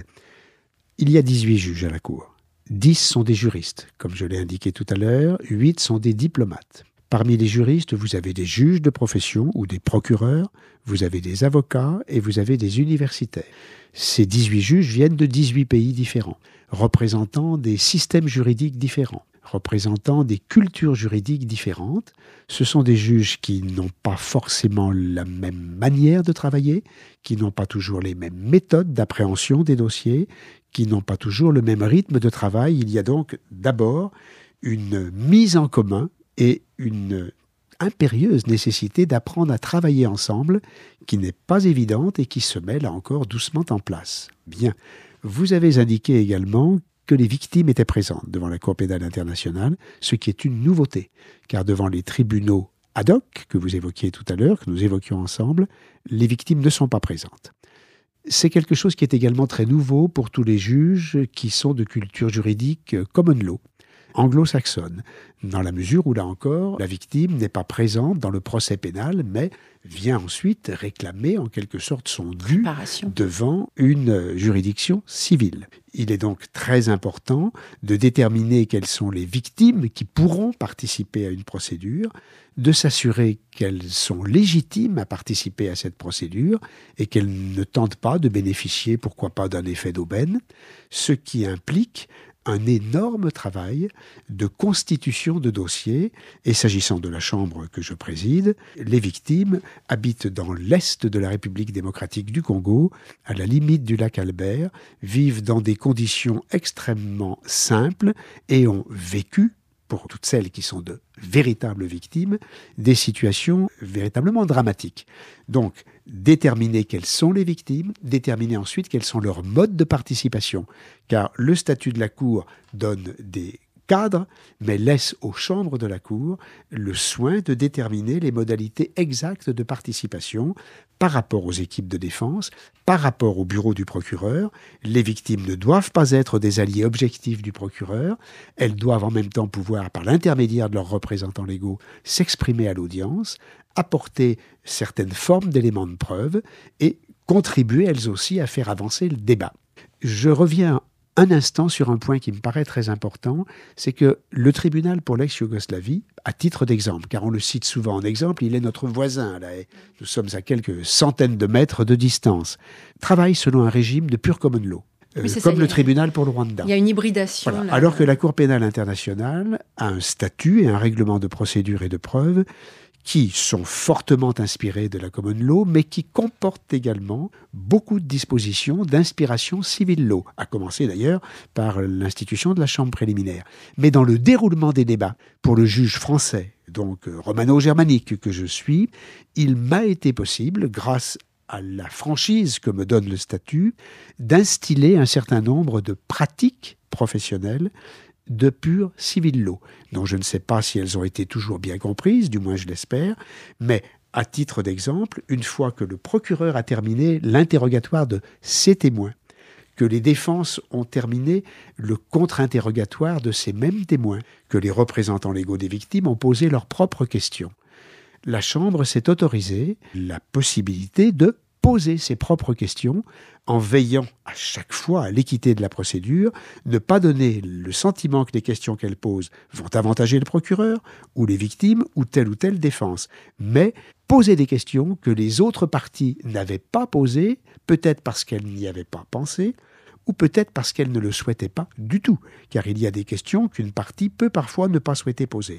Il y a dix-huit juges à la Cour. dix sont des juristes, comme je l'ai indiqué tout à l'heure, huit sont des diplomates. Parmi les juristes, vous avez des juges de profession ou des procureurs, vous avez des avocats et vous avez des universitaires. Ces dix-huit juges viennent de dix-huit pays différents, représentant des systèmes juridiques différents, représentant des cultures juridiques différentes. Ce sont des juges qui n'ont pas forcément la même manière de travailler, qui n'ont pas toujours les mêmes méthodes d'appréhension des dossiers, qui n'ont pas toujours le même rythme de travail. Il y a donc d'abord une mise en commun et une impérieuse nécessité d'apprendre à travailler ensemble, qui n'est pas évidente et qui se met là encore doucement en place. Bien, vous avez indiqué également que les victimes étaient présentes devant la Cour pénale internationale, ce qui est une nouveauté, car devant les tribunaux ad hoc que vous évoquiez tout à l'heure, que nous évoquions ensemble, les victimes ne sont pas présentes. C'est quelque chose qui est également très nouveau pour tous les juges qui sont de culture juridique common law, anglo-saxonne, dans la mesure où, là encore, la victime n'est pas présente dans le procès pénal, mais vient ensuite réclamer en quelque sorte son dû devant une juridiction civile. Il est donc très important de déterminer quelles sont les victimes qui pourront participer à une procédure, de s'assurer qu'elles sont légitimes à participer à cette procédure et qu'elles ne tentent pas de bénéficier, pourquoi pas, d'un effet d'aubaine, ce qui implique un énorme travail de constitution de dossiers. Et s'agissant de la chambre que je préside, les victimes habitent dans l'est de la République démocratique du Congo, à la limite du lac Albert, vivent dans des conditions extrêmement simples et ont vécu, pour toutes celles qui sont de véritables victimes, des situations véritablement dramatiques. Donc, déterminer quelles sont les victimes, déterminer ensuite quels sont leurs modes de participation, car le statut de la Cour donne des cadre, mais laisse aux chambres de la Cour le soin de déterminer les modalités exactes de participation par rapport aux équipes de défense, par rapport au bureau du procureur. Les victimes ne doivent pas être des alliés objectifs du procureur, elles doivent en même temps pouvoir, par l'intermédiaire de leurs représentants légaux, s'exprimer à l'audience, apporter certaines formes d'éléments de preuve et contribuer elles aussi à faire avancer le débat. Je reviens un instant sur un point qui me paraît très important, c'est que le tribunal pour l'ex-Yougoslavie, à titre d'exemple, car on le cite souvent en exemple, il est notre voisin, là, nous sommes à quelques centaines de mètres de distance, travaille selon un régime de pure common law, euh, comme ça, le a, tribunal pour le Rwanda. Il y a une hybridation. Voilà. Là. Alors que la Cour pénale internationale a un statut et un règlement de procédure et de preuve qui sont fortement inspirés de la common law, mais qui comportent également beaucoup de dispositions d'inspiration civil law, à commencer d'ailleurs par l'institution de la chambre préliminaire. Mais dans le déroulement des débats, pour le juge français, donc romano-germanique que je suis, il m'a été possible, grâce à la franchise que me donne le statut, d'instiller un certain nombre de pratiques professionnelles de pure civil law, dont je ne sais pas si elles ont été toujours bien comprises, du moins je l'espère, mais à titre d'exemple, une fois que le procureur a terminé l'interrogatoire de ses témoins, que les défenses ont terminé le contre-interrogatoire de ces mêmes témoins, que les représentants légaux des victimes ont posé leurs propres questions, la Chambre s'est autorisée la possibilité de poser ses propres questions en veillant à chaque fois à l'équité de la procédure, ne pas donner le sentiment que les questions qu'elle pose vont avantager le procureur ou les victimes ou telle ou telle défense, mais poser des questions que les autres parties n'avaient pas posées, peut-être parce qu'elles n'y avaient pas pensé, ou peut-être parce qu'elles ne le souhaitaient pas du tout, car il y a des questions qu'une partie peut parfois ne pas souhaiter poser.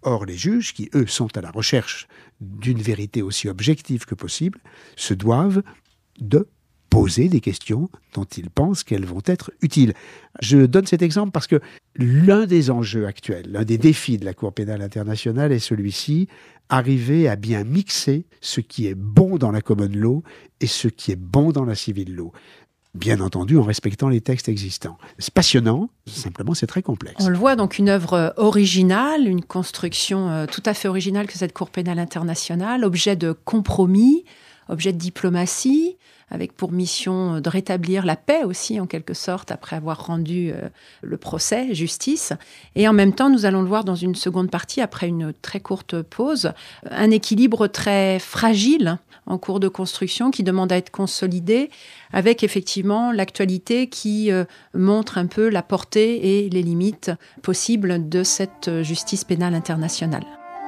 Or, les juges, qui eux sont à la recherche d'une vérité aussi objective que possible, se doivent de poser des questions dont ils pensent qu'elles vont être utiles. Je donne cet exemple parce que l'un des enjeux actuels, l'un des défis de la Cour pénale internationale est celui-ci, arriver à bien mixer ce qui est bon dans la common law et ce qui est bon dans la civil law. Bien entendu, en respectant les textes existants. C'est passionnant, simplement c'est très complexe. On le voit, donc une œuvre originale, une construction euh, tout à fait originale que cette Cour pénale internationale, objet de compromis, objet de diplomatie, avec pour mission de rétablir la paix aussi, en quelque sorte, après avoir rendu euh, le procès, justice. Et en même temps, nous allons le voir dans une seconde partie, après une très courte pause, un équilibre très fragile en cours de construction qui demande à être consolidé, avec effectivement l'actualité qui euh, montre un peu la portée et les limites possibles de cette justice pénale internationale.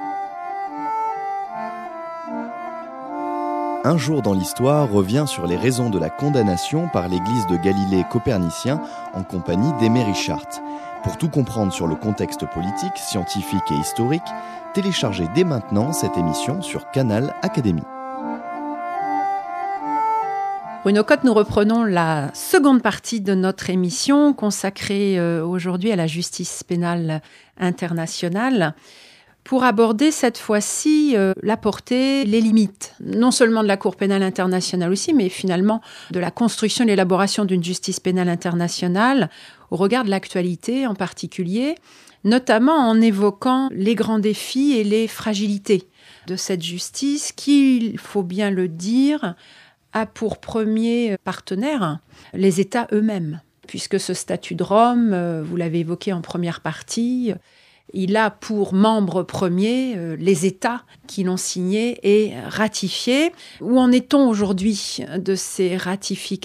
Un jour dans l'histoire revient sur les raisons de la condamnation par l'église de Galilée copernicien en compagnie d'Aimé Richard. Pour tout comprendre sur le contexte politique, scientifique et historique, téléchargez dès maintenant cette émission sur Canal Académie. Bruno Cotte, nous reprenons la seconde partie de notre émission consacrée euh, aujourd'hui à la justice pénale internationale, pour aborder cette fois-ci euh, la portée, les limites, non seulement de la Cour pénale internationale aussi, mais finalement de la construction et l'élaboration d'une justice pénale internationale au regard de l'actualité en particulier, notamment en évoquant les grands défis et les fragilités de cette justice qui, il faut bien le dire, a pour premier partenaire les États eux-mêmes, puisque ce statut de Rome, euh, vous l'avez évoqué en première partie, il a pour membre premier euh, les États qui l'ont signé et ratifié. Où en est-on aujourd'hui de ces ratifications ?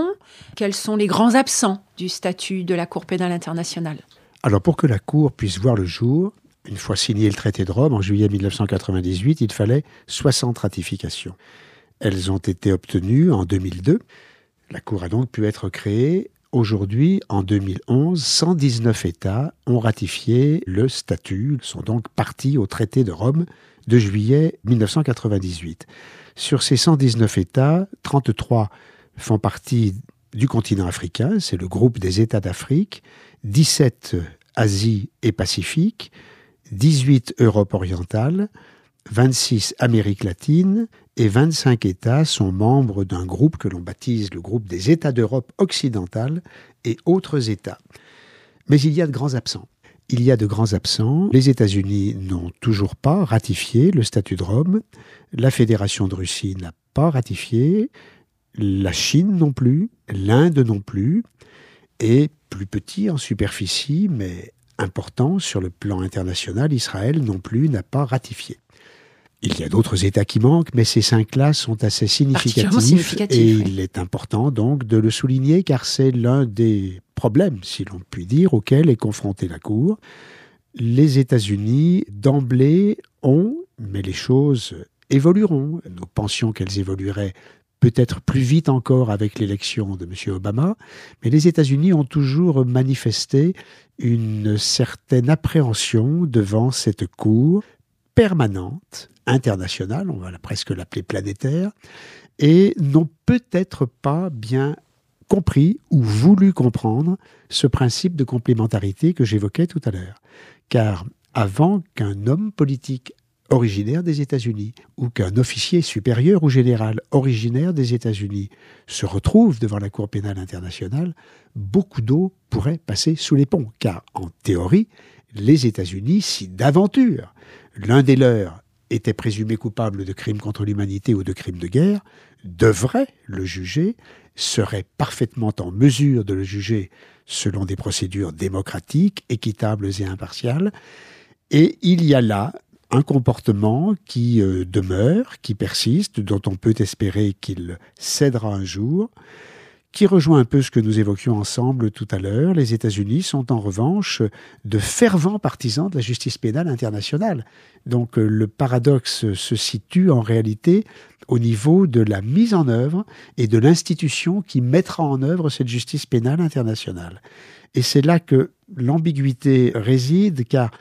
Quels sont les grands absents du statut de la Cour pénale internationale ? Alors, pour que la Cour puisse voir le jour, une fois signé le traité de Rome en juillet mille neuf cent quatre-vingt-dix-huit, il fallait soixante ratifications. Elles ont été obtenues en deux mille deux. La Cour a donc pu être créée. Aujourd'hui, en deux mille onze, cent dix-neuf États ont ratifié le statut, sont donc partis au traité de Rome de juillet mille neuf cent quatre-vingt-dix-huit. Sur ces cent dix-neuf États, trente-trois font partie du continent africain, c'est le groupe des États d'Afrique, dix-sept Asie et Pacifique, dix-huit Europe orientale, vingt-six Amérique latine et vingt-cinq États sont membres d'un groupe que l'on baptise le groupe des États d'Europe occidentale et autres États. Mais il y a de grands absents. Il y a de grands absents. Les États-Unis n'ont toujours pas ratifié le statut de Rome. La Fédération de Russie n'a pas ratifié. La Chine non plus. L'Inde non plus. Et plus petit en superficie, mais important sur le plan international, Israël non plus n'a pas ratifié. Il y a d'autres États qui manquent, mais ces cinq-là sont assez significatifs, significatif, et oui. il est important donc de le souligner car c'est l'un des problèmes, si l'on peut dire, auxquels est confrontée la Cour. Les États-Unis, d'emblée, ont, mais les choses évolueront. Nous pensions qu'elles évolueraient peut-être plus vite encore avec l'élection de M. Obama, mais les États-Unis ont toujours manifesté une certaine appréhension devant cette Cour permanente, internationale, on va presque l'appeler planétaire, et n'ont peut-être pas bien compris ou voulu comprendre ce principe de complémentarité que j'évoquais tout à l'heure. Car avant qu'un homme politique originaire des États-Unis ou qu'un officier supérieur ou général originaire des États-Unis se retrouve devant la Cour pénale internationale, beaucoup d'eau pourrait passer sous les ponts. Car en théorie, les États-Unis, si d'aventure l'un des leurs était présumé coupable de crimes contre l'humanité ou de crimes de guerre, devrait le juger, serait parfaitement en mesure de le juger selon des procédures démocratiques, équitables et impartiales. Et il y a là un comportement qui euh, demeure, qui persiste, dont on peut espérer qu'il cédera un jour, qui rejoint un peu ce que nous évoquions ensemble tout à l'heure. Les États-Unis sont en revanche de fervents partisans de la justice pénale internationale. Donc euh, le paradoxe se situe en réalité au niveau de la mise en œuvre et de l'institution qui mettra en œuvre cette justice pénale internationale. Et c'est là que l'ambiguïté réside, car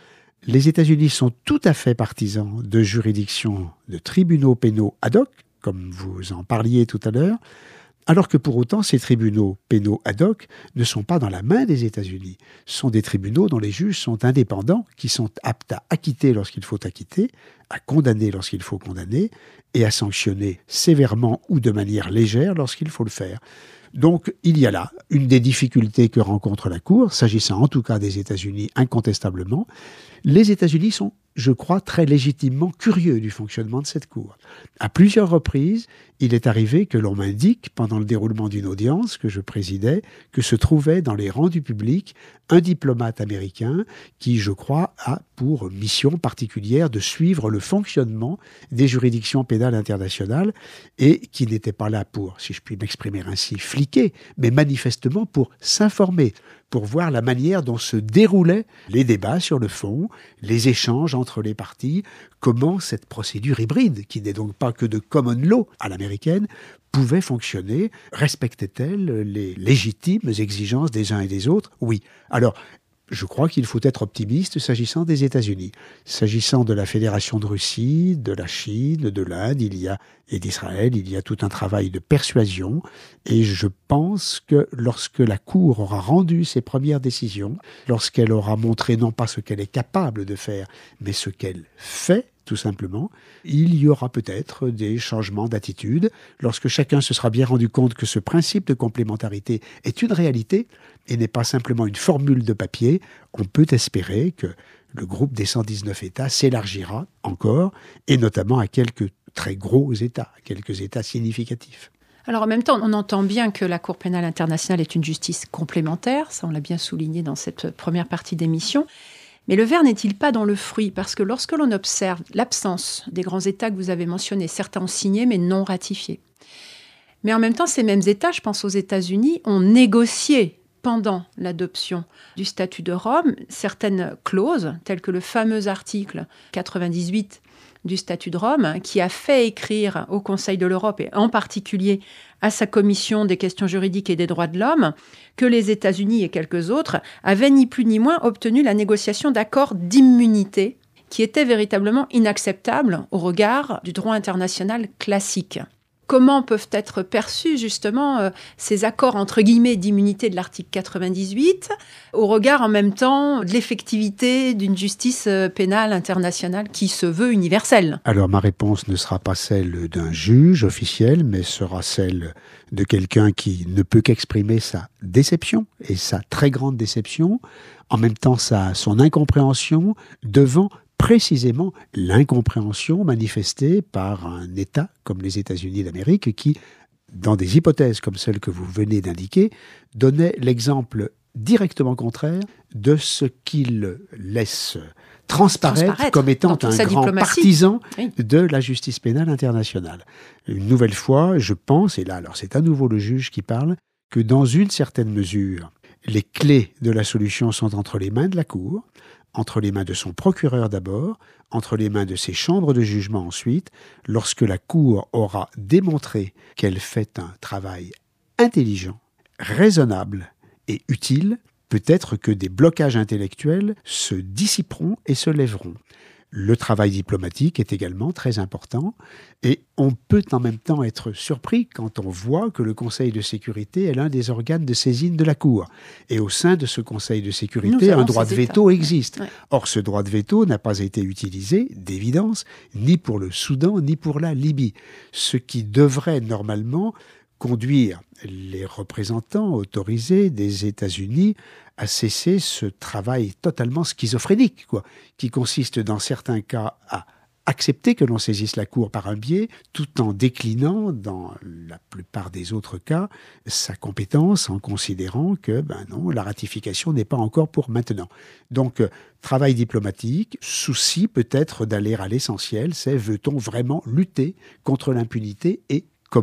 Les États-Unis sont tout à fait partisans de juridictions, de tribunaux pénaux ad hoc, comme vous en parliez tout à l'heure, alors que pour autant, ces tribunaux pénaux ad hoc ne sont pas dans la main des États-Unis. Ce sont des tribunaux dont les juges sont indépendants, qui sont aptes à acquitter lorsqu'il faut acquitter, à condamner lorsqu'il faut condamner, et à sanctionner sévèrement ou de manière légère lorsqu'il faut le faire. Donc, il y a là une des difficultés que rencontre la Cour, s'agissant en tout cas des États-Unis incontestablement. Les États-Unis sont, je crois, très légitimement curieux du fonctionnement de cette Cour. À plusieurs reprises, il est arrivé que l'on m'indique, pendant le déroulement d'une audience que je présidais, que se trouvait dans les rangs du public un diplomate américain qui, je crois, a pour mission particulière de suivre le fonctionnement des juridictions pénales internationales et qui n'était pas là pour, si je puis m'exprimer ainsi, fliquer, mais manifestement pour s'informer, pour voir la manière dont se déroulaient les débats sur le fond, les échanges entre les parties, comment cette procédure hybride, qui n'est donc pas que de common law à l'américaine, pouvait fonctionner, respectait-elle les légitimes exigences des uns et des autres? Oui. Alors, je crois qu'il faut être optimiste s'agissant des États-Unis. S'agissant de la Fédération de Russie, de la Chine, de l'Inde, il y a, et d'Israël, il y a tout un travail de persuasion. Et je pense que lorsque la Cour aura rendu ses premières décisions, lorsqu'elle aura montré non pas ce qu'elle est capable de faire, mais ce qu'elle fait, tout simplement, il y aura peut-être des changements d'attitude. Lorsque chacun se sera bien rendu compte que ce principe de complémentarité est une réalité et n'est pas simplement une formule de papier, on peut espérer que le groupe des cent dix-neuf États s'élargira encore, et notamment à quelques très gros États, à quelques États significatifs. Alors en même temps, on entend bien que la Cour pénale internationale est une justice complémentaire, ça on l'a bien souligné dans cette première partie d'émission. Mais le ver n'est-il pas dans le fruit? Parce que lorsque l'on observe l'absence des grands États que vous avez mentionnés, certains ont signé mais non ratifié. Mais en même temps, ces mêmes États, je pense aux États-Unis, ont négocié pendant l'adoption du statut de Rome certaines clauses, telles que le fameux article quatre-vingt-dix-huit du statut de Rome, qui a fait écrire au Conseil de l'Europe, et en particulier à sa commission des questions juridiques et des droits de l'homme, que les États-Unis et quelques autres avaient ni plus ni moins obtenu la négociation d'accords d'immunité qui étaient véritablement inacceptables au regard du droit international classique. Comment peuvent être perçus justement euh, ces accords entre guillemets d'immunité de l'article quatre-vingt-dix-huit au regard en même temps de l'effectivité d'une justice euh, pénale internationale qui se veut universelle? Alors ma réponse ne sera pas celle d'un juge officiel, mais sera celle de quelqu'un qui ne peut qu'exprimer sa déception, et sa très grande déception, en même temps sa, son incompréhension devant précisément l'incompréhension manifestée par un État comme les États-Unis d'Amérique qui, dans des hypothèses comme celle que vous venez d'indiquer, donnait l'exemple directement contraire de ce qu'il laisse transparaître, transparaître comme étant un grand diplomatie. partisan oui. de la justice pénale internationale. Une nouvelle fois, je pense, et là alors c'est à nouveau le juge qui parle, que dans une certaine mesure, les clés de la solution sont entre les mains de la Cour, entre les mains de son procureur d'abord, entre les mains de ses chambres de jugement ensuite, lorsque la Cour aura démontré qu'elle fait un travail intelligent, raisonnable et utile, peut-être que des blocages intellectuels se dissiperont et se lèveront. Le travail diplomatique est également très important et on peut en même temps être surpris quand on voit que le Conseil de sécurité est l'un des organes de saisine de la Cour. Et au sein de ce Conseil de sécurité, un droit de veto États. existe. Ouais. Or, ce droit de veto n'a pas été utilisé, d'évidence, ni pour le Soudan, ni pour la Libye. Ce qui devrait normalement conduire les représentants autorisés des États-Unis à cesser ce travail totalement schizophrénique, quoi, qui consiste dans certains cas à accepter que l'on saisisse la Cour par un biais, tout en déclinant, dans la plupart des autres cas, sa compétence en considérant que, ben non, la ratification n'est pas encore pour maintenant. Donc, euh, travail diplomatique, souci peut-être d'aller à l'essentiel, c'est veut-on vraiment lutter contre l'impunité et comment ?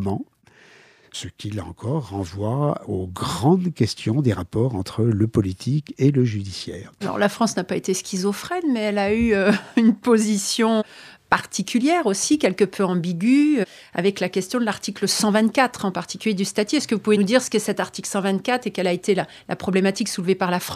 Ce qui, là encore, renvoie aux grandes questions des rapports entre le politique et le judiciaire. Alors, la France n'a pas été schizophrène, mais elle a eu euh, une position particulière aussi, quelque peu ambiguë, avec la question de l'article cent vingt-quatre, en particulier du statut. Est-ce que vous pouvez nous dire ce qu'est cet article cent vingt-quatre et quelle a été la, la problématique soulevée par la France ?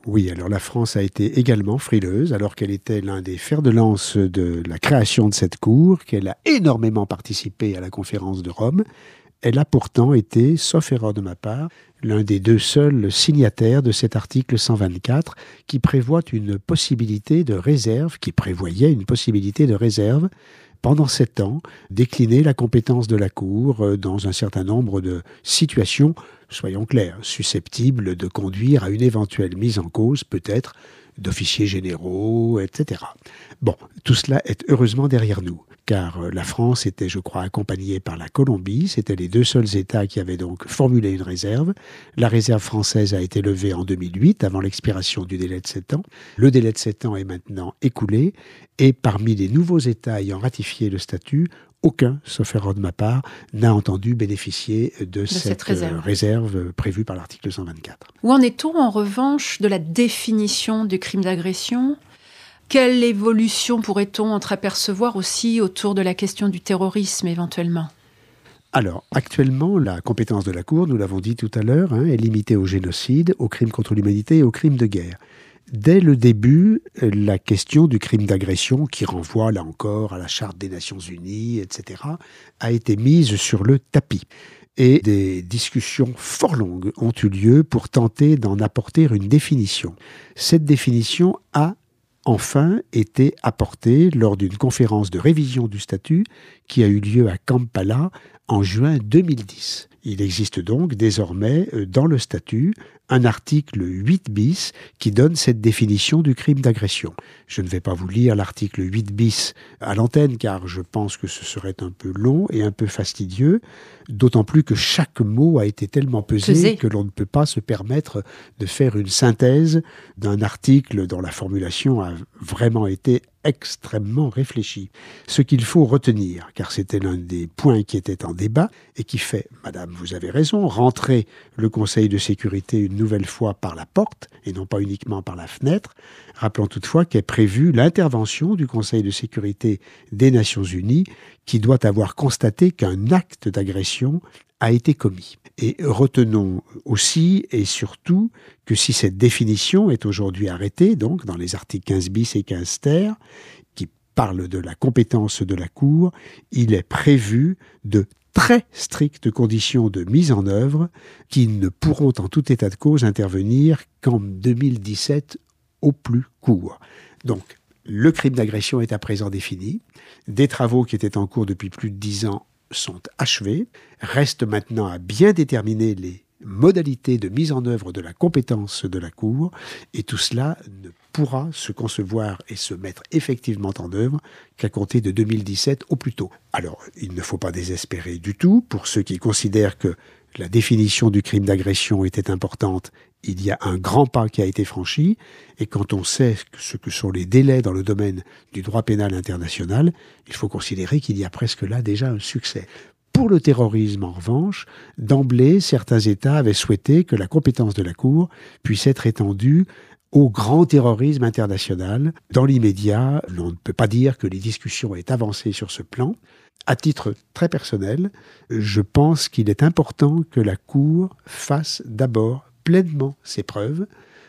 Oui, alors la France a été également frileuse, alors qu'elle était l'un des fers de lance de la création de cette cour, qu'elle a énormément participé à la conférence de Rome. Elle a pourtant été, sauf erreur de ma part, l'un des deux seuls signataires de cet article cent vingt-quatre qui prévoit une possibilité de réserve, qui prévoyait une possibilité de réserve pendant sept ans, décliner la compétence de la Cour dans un certain nombre de situations, soyons clairs, susceptibles de conduire à une éventuelle mise en cause, peut-être, d'officiers généraux, et cetera. Bon, tout cela est heureusement derrière nous, car la France était, je crois, accompagnée par la Colombie. C'étaient les deux seuls États qui avaient donc formulé une réserve. La réserve française a été levée en deux mille huit, avant l'expiration du délai de sept ans. Le délai de sept ans est maintenant écoulé, et parmi les nouveaux États ayant ratifié le statut, aucun, sauf erreur de ma part, n'a entendu bénéficier de, de cette, cette réserve. réserve prévue par l'article cent vingt-quatre. Où en est-on, en revanche, de la définition du crime d'agression ? Quelle évolution pourrait-on entreapercevoir aussi autour de la question du terrorisme, éventuellement ? Alors, actuellement, la compétence de la Cour, nous l'avons dit tout à l'heure, hein, est limitée au génocide, aux crimes contre l'humanité et aux crimes de guerre. Dès le début, la question du crime d'agression, qui renvoie là encore à la Charte des Nations Unies, et cetera, a été mise sur le tapis. Et des discussions fort longues ont eu lieu pour tenter d'en apporter une définition. Cette définition a enfin été apportée lors d'une conférence de révision du statut qui a eu lieu à Kampala en juin deux mille dix. Il existe donc désormais dans le statut un article huit bis qui donne cette définition du crime d'agression. Je ne vais pas vous lire l'article huit bis à l'antenne car je pense que ce serait un peu long et un peu fastidieux, d'autant plus que chaque mot a été tellement pesé, pesé. que l'on ne peut pas se permettre de faire une synthèse d'un article dont la formulation a vraiment été extrêmement réfléchi. Ce qu'il faut retenir, car c'était l'un des points qui était en débat et qui fait, madame, vous avez raison, rentrer le Conseil de sécurité une nouvelle fois par la porte et non pas uniquement par la fenêtre. Rappelons toutefois qu'est prévue l'intervention du Conseil de sécurité des Nations Unies qui doit avoir constaté qu'un acte d'agression a été commis. Et retenons aussi et surtout que si cette définition est aujourd'hui arrêtée, donc dans les articles quinze bis et quinze ter, qui parlent de la compétence de la Cour, il est prévu de très strictes conditions de mise en œuvre qui ne pourront en tout état de cause intervenir qu'en deux mille dix-sept au plus court. Donc, le crime d'agression est à présent défini. Des travaux qui étaient en cours depuis plus de dix ans sont achevés. Reste maintenant à bien déterminer les modalités de mise en œuvre de la compétence de la Cour, et tout cela ne pourra se concevoir et se mettre effectivement en œuvre qu'à compter de deux mille dix-sept au plus tôt. Alors, il ne faut pas désespérer du tout. Pour ceux qui considèrent que la définition du crime d'agression était importante, il y a un grand pas qui a été franchi, et quand on sait ce que sont les délais dans le domaine du droit pénal international, il faut considérer qu'il y a presque là déjà un succès. Pour le terrorisme, en revanche, d'emblée, certains États avaient souhaité que la compétence de la Cour puisse être étendue au grand terrorisme international. Dans l'immédiat, on ne peut pas dire que les discussions aient avancé sur ce plan. À titre très personnel, je pense qu'il est important que la Cour fasse d'abord pleinement ses preuves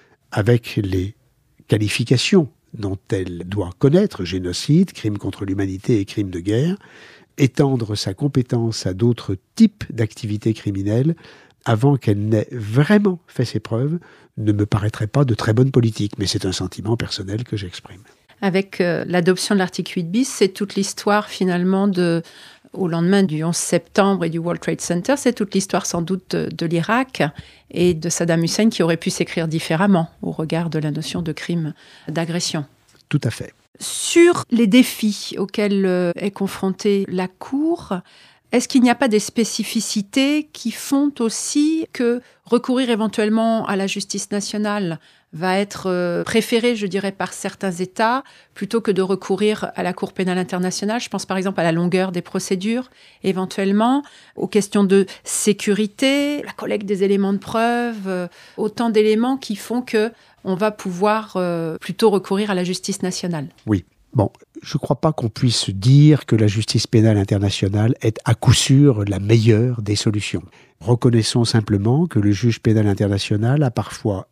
avec les qualifications dont elle doit connaître, génocide, crime contre l'humanité et crime de guerre, étendre sa compétence à d'autres types d'activités criminelles avant qu'elle n'ait vraiment fait ses preuves ne me paraîtrait pas de très bonne politique, mais c'est un sentiment personnel que j'exprime. Avec euh, l'adoption de l'article huit bis, c'est toute l'histoire finalement de, au lendemain du onze septembre et du World Trade Center, c'est toute l'histoire sans doute de, de l'Irak et de Saddam Hussein qui aurait pu s'écrire différemment au regard de la notion de crime d'agression. Tout à fait. Sur les défis auxquels euh, est confrontée la Cour, est-ce qu'il n'y a pas des spécificités qui font aussi que recourir éventuellement à la justice nationale va être euh, préféré, je dirais, par certains États, plutôt que de recourir à la Cour pénale internationale? Je pense par exemple à la longueur des procédures, éventuellement, aux questions de sécurité, la collecte des éléments de preuve, euh, autant d'éléments qui font que on va pouvoir euh, plutôt recourir à la justice nationale. Oui. Bon, je ne crois pas qu'on puisse dire que la justice pénale internationale est à coup sûr la meilleure des solutions. Reconnaissons simplement que le juge pénal international a parfois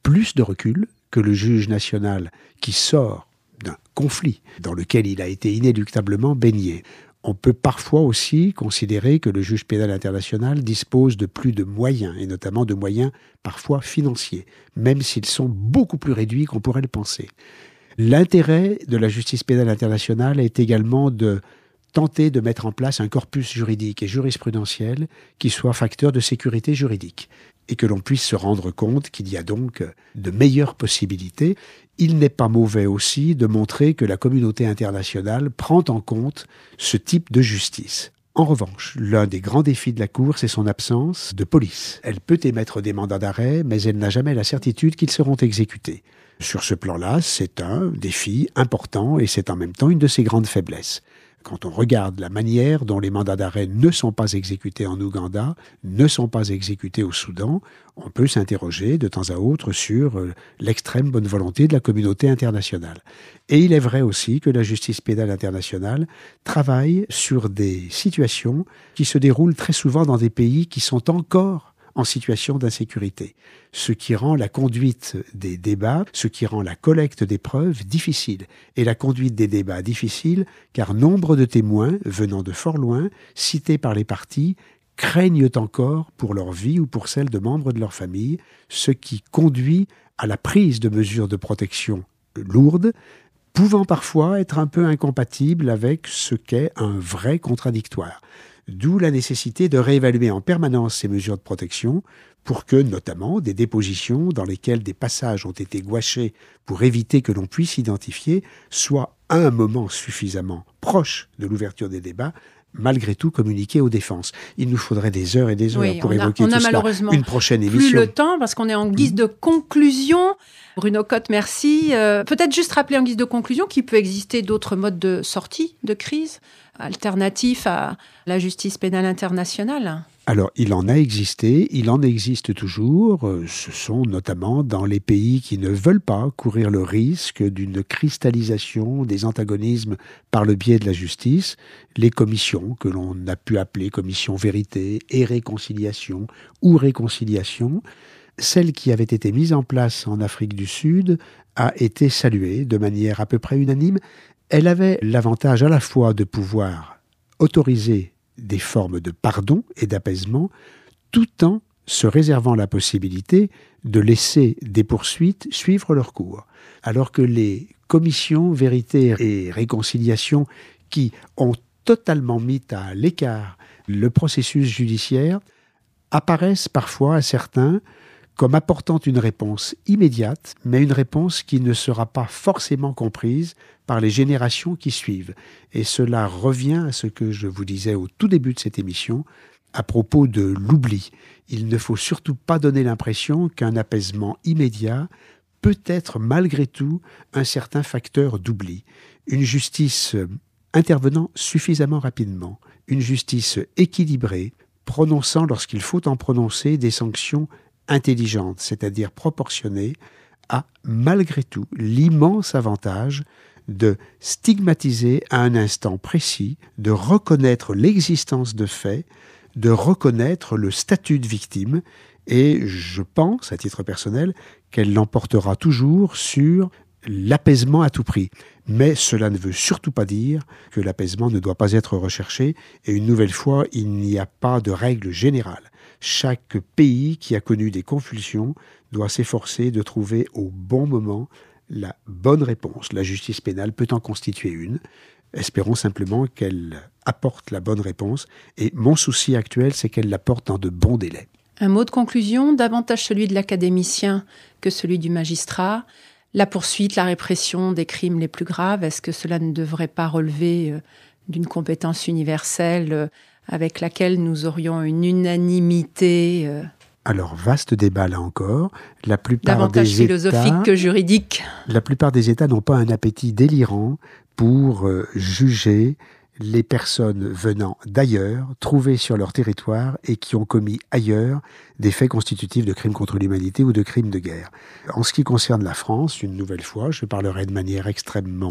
plus de recul que le juge national qui sort d'un conflit dans lequel il a été inéluctablement baigné. On peut parfois aussi considérer que le juge pénal international dispose de plus de moyens, et notamment de moyens parfois financiers, même s'ils sont beaucoup plus réduits qu'on pourrait le penser. L'intérêt de la justice pénale internationale est également de tenter de mettre en place un corpus juridique et jurisprudentiel qui soit facteur de sécurité juridique et que l'on puisse se rendre compte qu'il y a donc de meilleures possibilités. Il n'est pas mauvais aussi de montrer que la communauté internationale prend en compte ce type de justice. En revanche, l'un des grands défis de la Cour, c'est son absence de police. Elle peut émettre des mandats d'arrêt, mais elle n'a jamais la certitude qu'ils seront exécutés. Sur ce plan-là, c'est un défi important et c'est en même temps une de ses grandes faiblesses. Quand on regarde la manière dont les mandats d'arrêt ne sont pas exécutés en Ouganda, ne sont pas exécutés au Soudan, on peut s'interroger de temps à autre sur l'extrême bonne volonté de la communauté internationale. Et il est vrai aussi que la justice pénale internationale travaille sur des situations qui se déroulent très souvent dans des pays qui sont encore en situation d'insécurité, ce qui rend la conduite des débats, ce qui rend la collecte des preuves difficile. Et la conduite des débats difficile, car nombre de témoins, venant de fort loin, cités par les parties, craignent encore pour leur vie ou pour celle de membres de leur famille, ce qui conduit à la prise de mesures de protection lourdes, pouvant parfois être un peu incompatibles avec ce qu'est un vrai contradictoire. D'où la nécessité de réévaluer en permanence ces mesures de protection pour que, notamment, des dépositions dans lesquelles des passages ont été gouachés pour éviter que l'on puisse identifier soient à un moment suffisamment proche de l'ouverture des débats, malgré tout communiquées aux défenses. Il nous faudrait des heures et des heures oui, pour on évoquer a, on tout a cela. malheureusement Une prochaine émission. Plus le temps, parce qu'on est en guise de conclusion. Bruno Cotte, merci. Euh, peut-être juste rappeler en guise de conclusion qu'il peut exister d'autres modes de sortie de crise, alternatifs à la justice pénale internationale. Alors, il en a existé, il en existe toujours. Ce sont notamment dans les pays qui ne veulent pas courir le risque d'une cristallisation des antagonismes par le biais de la justice, les commissions que l'on a pu appeler commission vérité et réconciliation ou réconciliation. Celle qui avait été mise en place en Afrique du Sud a été saluée de manière à peu près unanime. Elle avait l'avantage à la fois de pouvoir autoriser des formes de pardon et d'apaisement, tout en se réservant la possibilité de laisser des poursuites suivre leur cours. Alors que les commissions vérité et réconciliation qui ont totalement mis à l'écart le processus judiciaire apparaissent parfois à certains comme apportant une réponse immédiate, mais une réponse qui ne sera pas forcément comprise par les générations qui suivent. Et cela revient à ce que je vous disais au tout début de cette émission, à propos de l'oubli. Il ne faut surtout pas donner l'impression qu'un apaisement immédiat peut être malgré tout un certain facteur d'oubli. Une justice intervenant suffisamment rapidement, une justice équilibrée, prononçant lorsqu'il faut en prononcer des sanctions intelligente, c'est-à-dire proportionnée, a malgré tout l'immense avantage de stigmatiser à un instant précis, de reconnaître l'existence de faits, de reconnaître le statut de victime, et je pense, à titre personnel, qu'elle l'emportera toujours sur l'apaisement à tout prix. Mais cela ne veut surtout pas dire que l'apaisement ne doit pas être recherché, et une nouvelle fois, il n'y a pas de règle générale. Chaque pays qui a connu des convulsions doit s'efforcer de trouver au bon moment la bonne réponse. La justice pénale peut en constituer une. Espérons simplement qu'elle apporte la bonne réponse. Et mon souci actuel, c'est qu'elle l'apporte dans de bons délais. Un mot de conclusion, davantage celui de l'académicien que celui du magistrat. La poursuite, la répression des crimes les plus graves, est-ce que cela ne devrait pas relever d'une compétence universelle avec laquelle nous aurions une unanimité euh... Alors, vaste débat là encore. La plupart davantage des philosophique États, que juridique. La plupart des États n'ont pas un appétit délirant pour euh, juger les personnes venant d'ailleurs, trouvées sur leur territoire et qui ont commis ailleurs des faits constitutifs de crimes contre l'humanité ou de crimes de guerre. En ce qui concerne la France, une nouvelle fois, je parlerai de manière extrêmement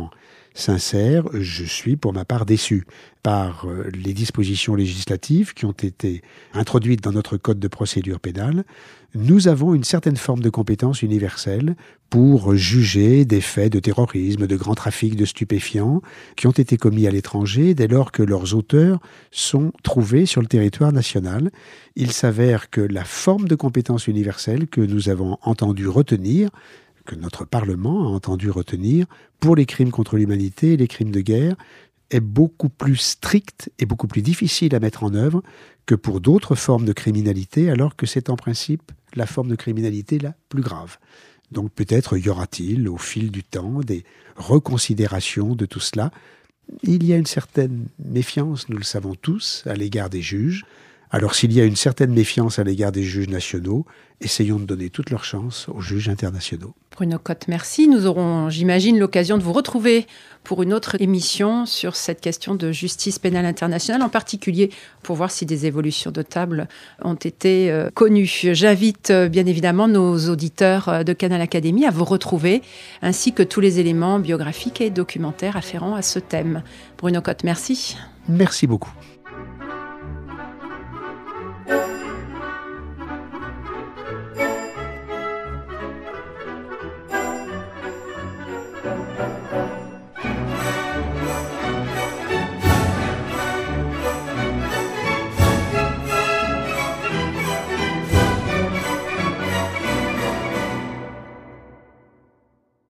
sincère, je suis pour ma part déçu par les dispositions législatives qui ont été introduites dans notre code de procédure pénale. Nous avons une certaine forme de compétence universelle pour juger des faits de terrorisme, de grands trafics de stupéfiants qui ont été commis à l'étranger dès lors que leurs auteurs sont trouvés sur le territoire national. Il s'avère que la forme de compétence universelle que nous avons entendu retenir, que notre Parlement a entendu retenir pour les crimes contre l'humanité et les crimes de guerre, est beaucoup plus stricte et beaucoup plus difficile à mettre en œuvre que pour d'autres formes de criminalité, alors que c'est en principe la forme de criminalité la plus grave. Donc peut-être y aura-t-il, au fil du temps, des reconsidérations de tout cela. Il y a une certaine méfiance, nous le savons tous, à l'égard des juges. Alors s'il y a une certaine méfiance à l'égard des juges nationaux, essayons de donner toutes leurs chances aux juges internationaux. Bruno Cotte, merci. Nous aurons, j'imagine, l'occasion de vous retrouver pour une autre émission sur cette question de justice pénale internationale, en particulier pour voir si des évolutions notables ont été euh, connues. J'invite euh, bien évidemment nos auditeurs de Canal Académie à vous retrouver, ainsi que tous les éléments biographiques et documentaires afférents à ce thème. Bruno Cotte, merci. Merci beaucoup.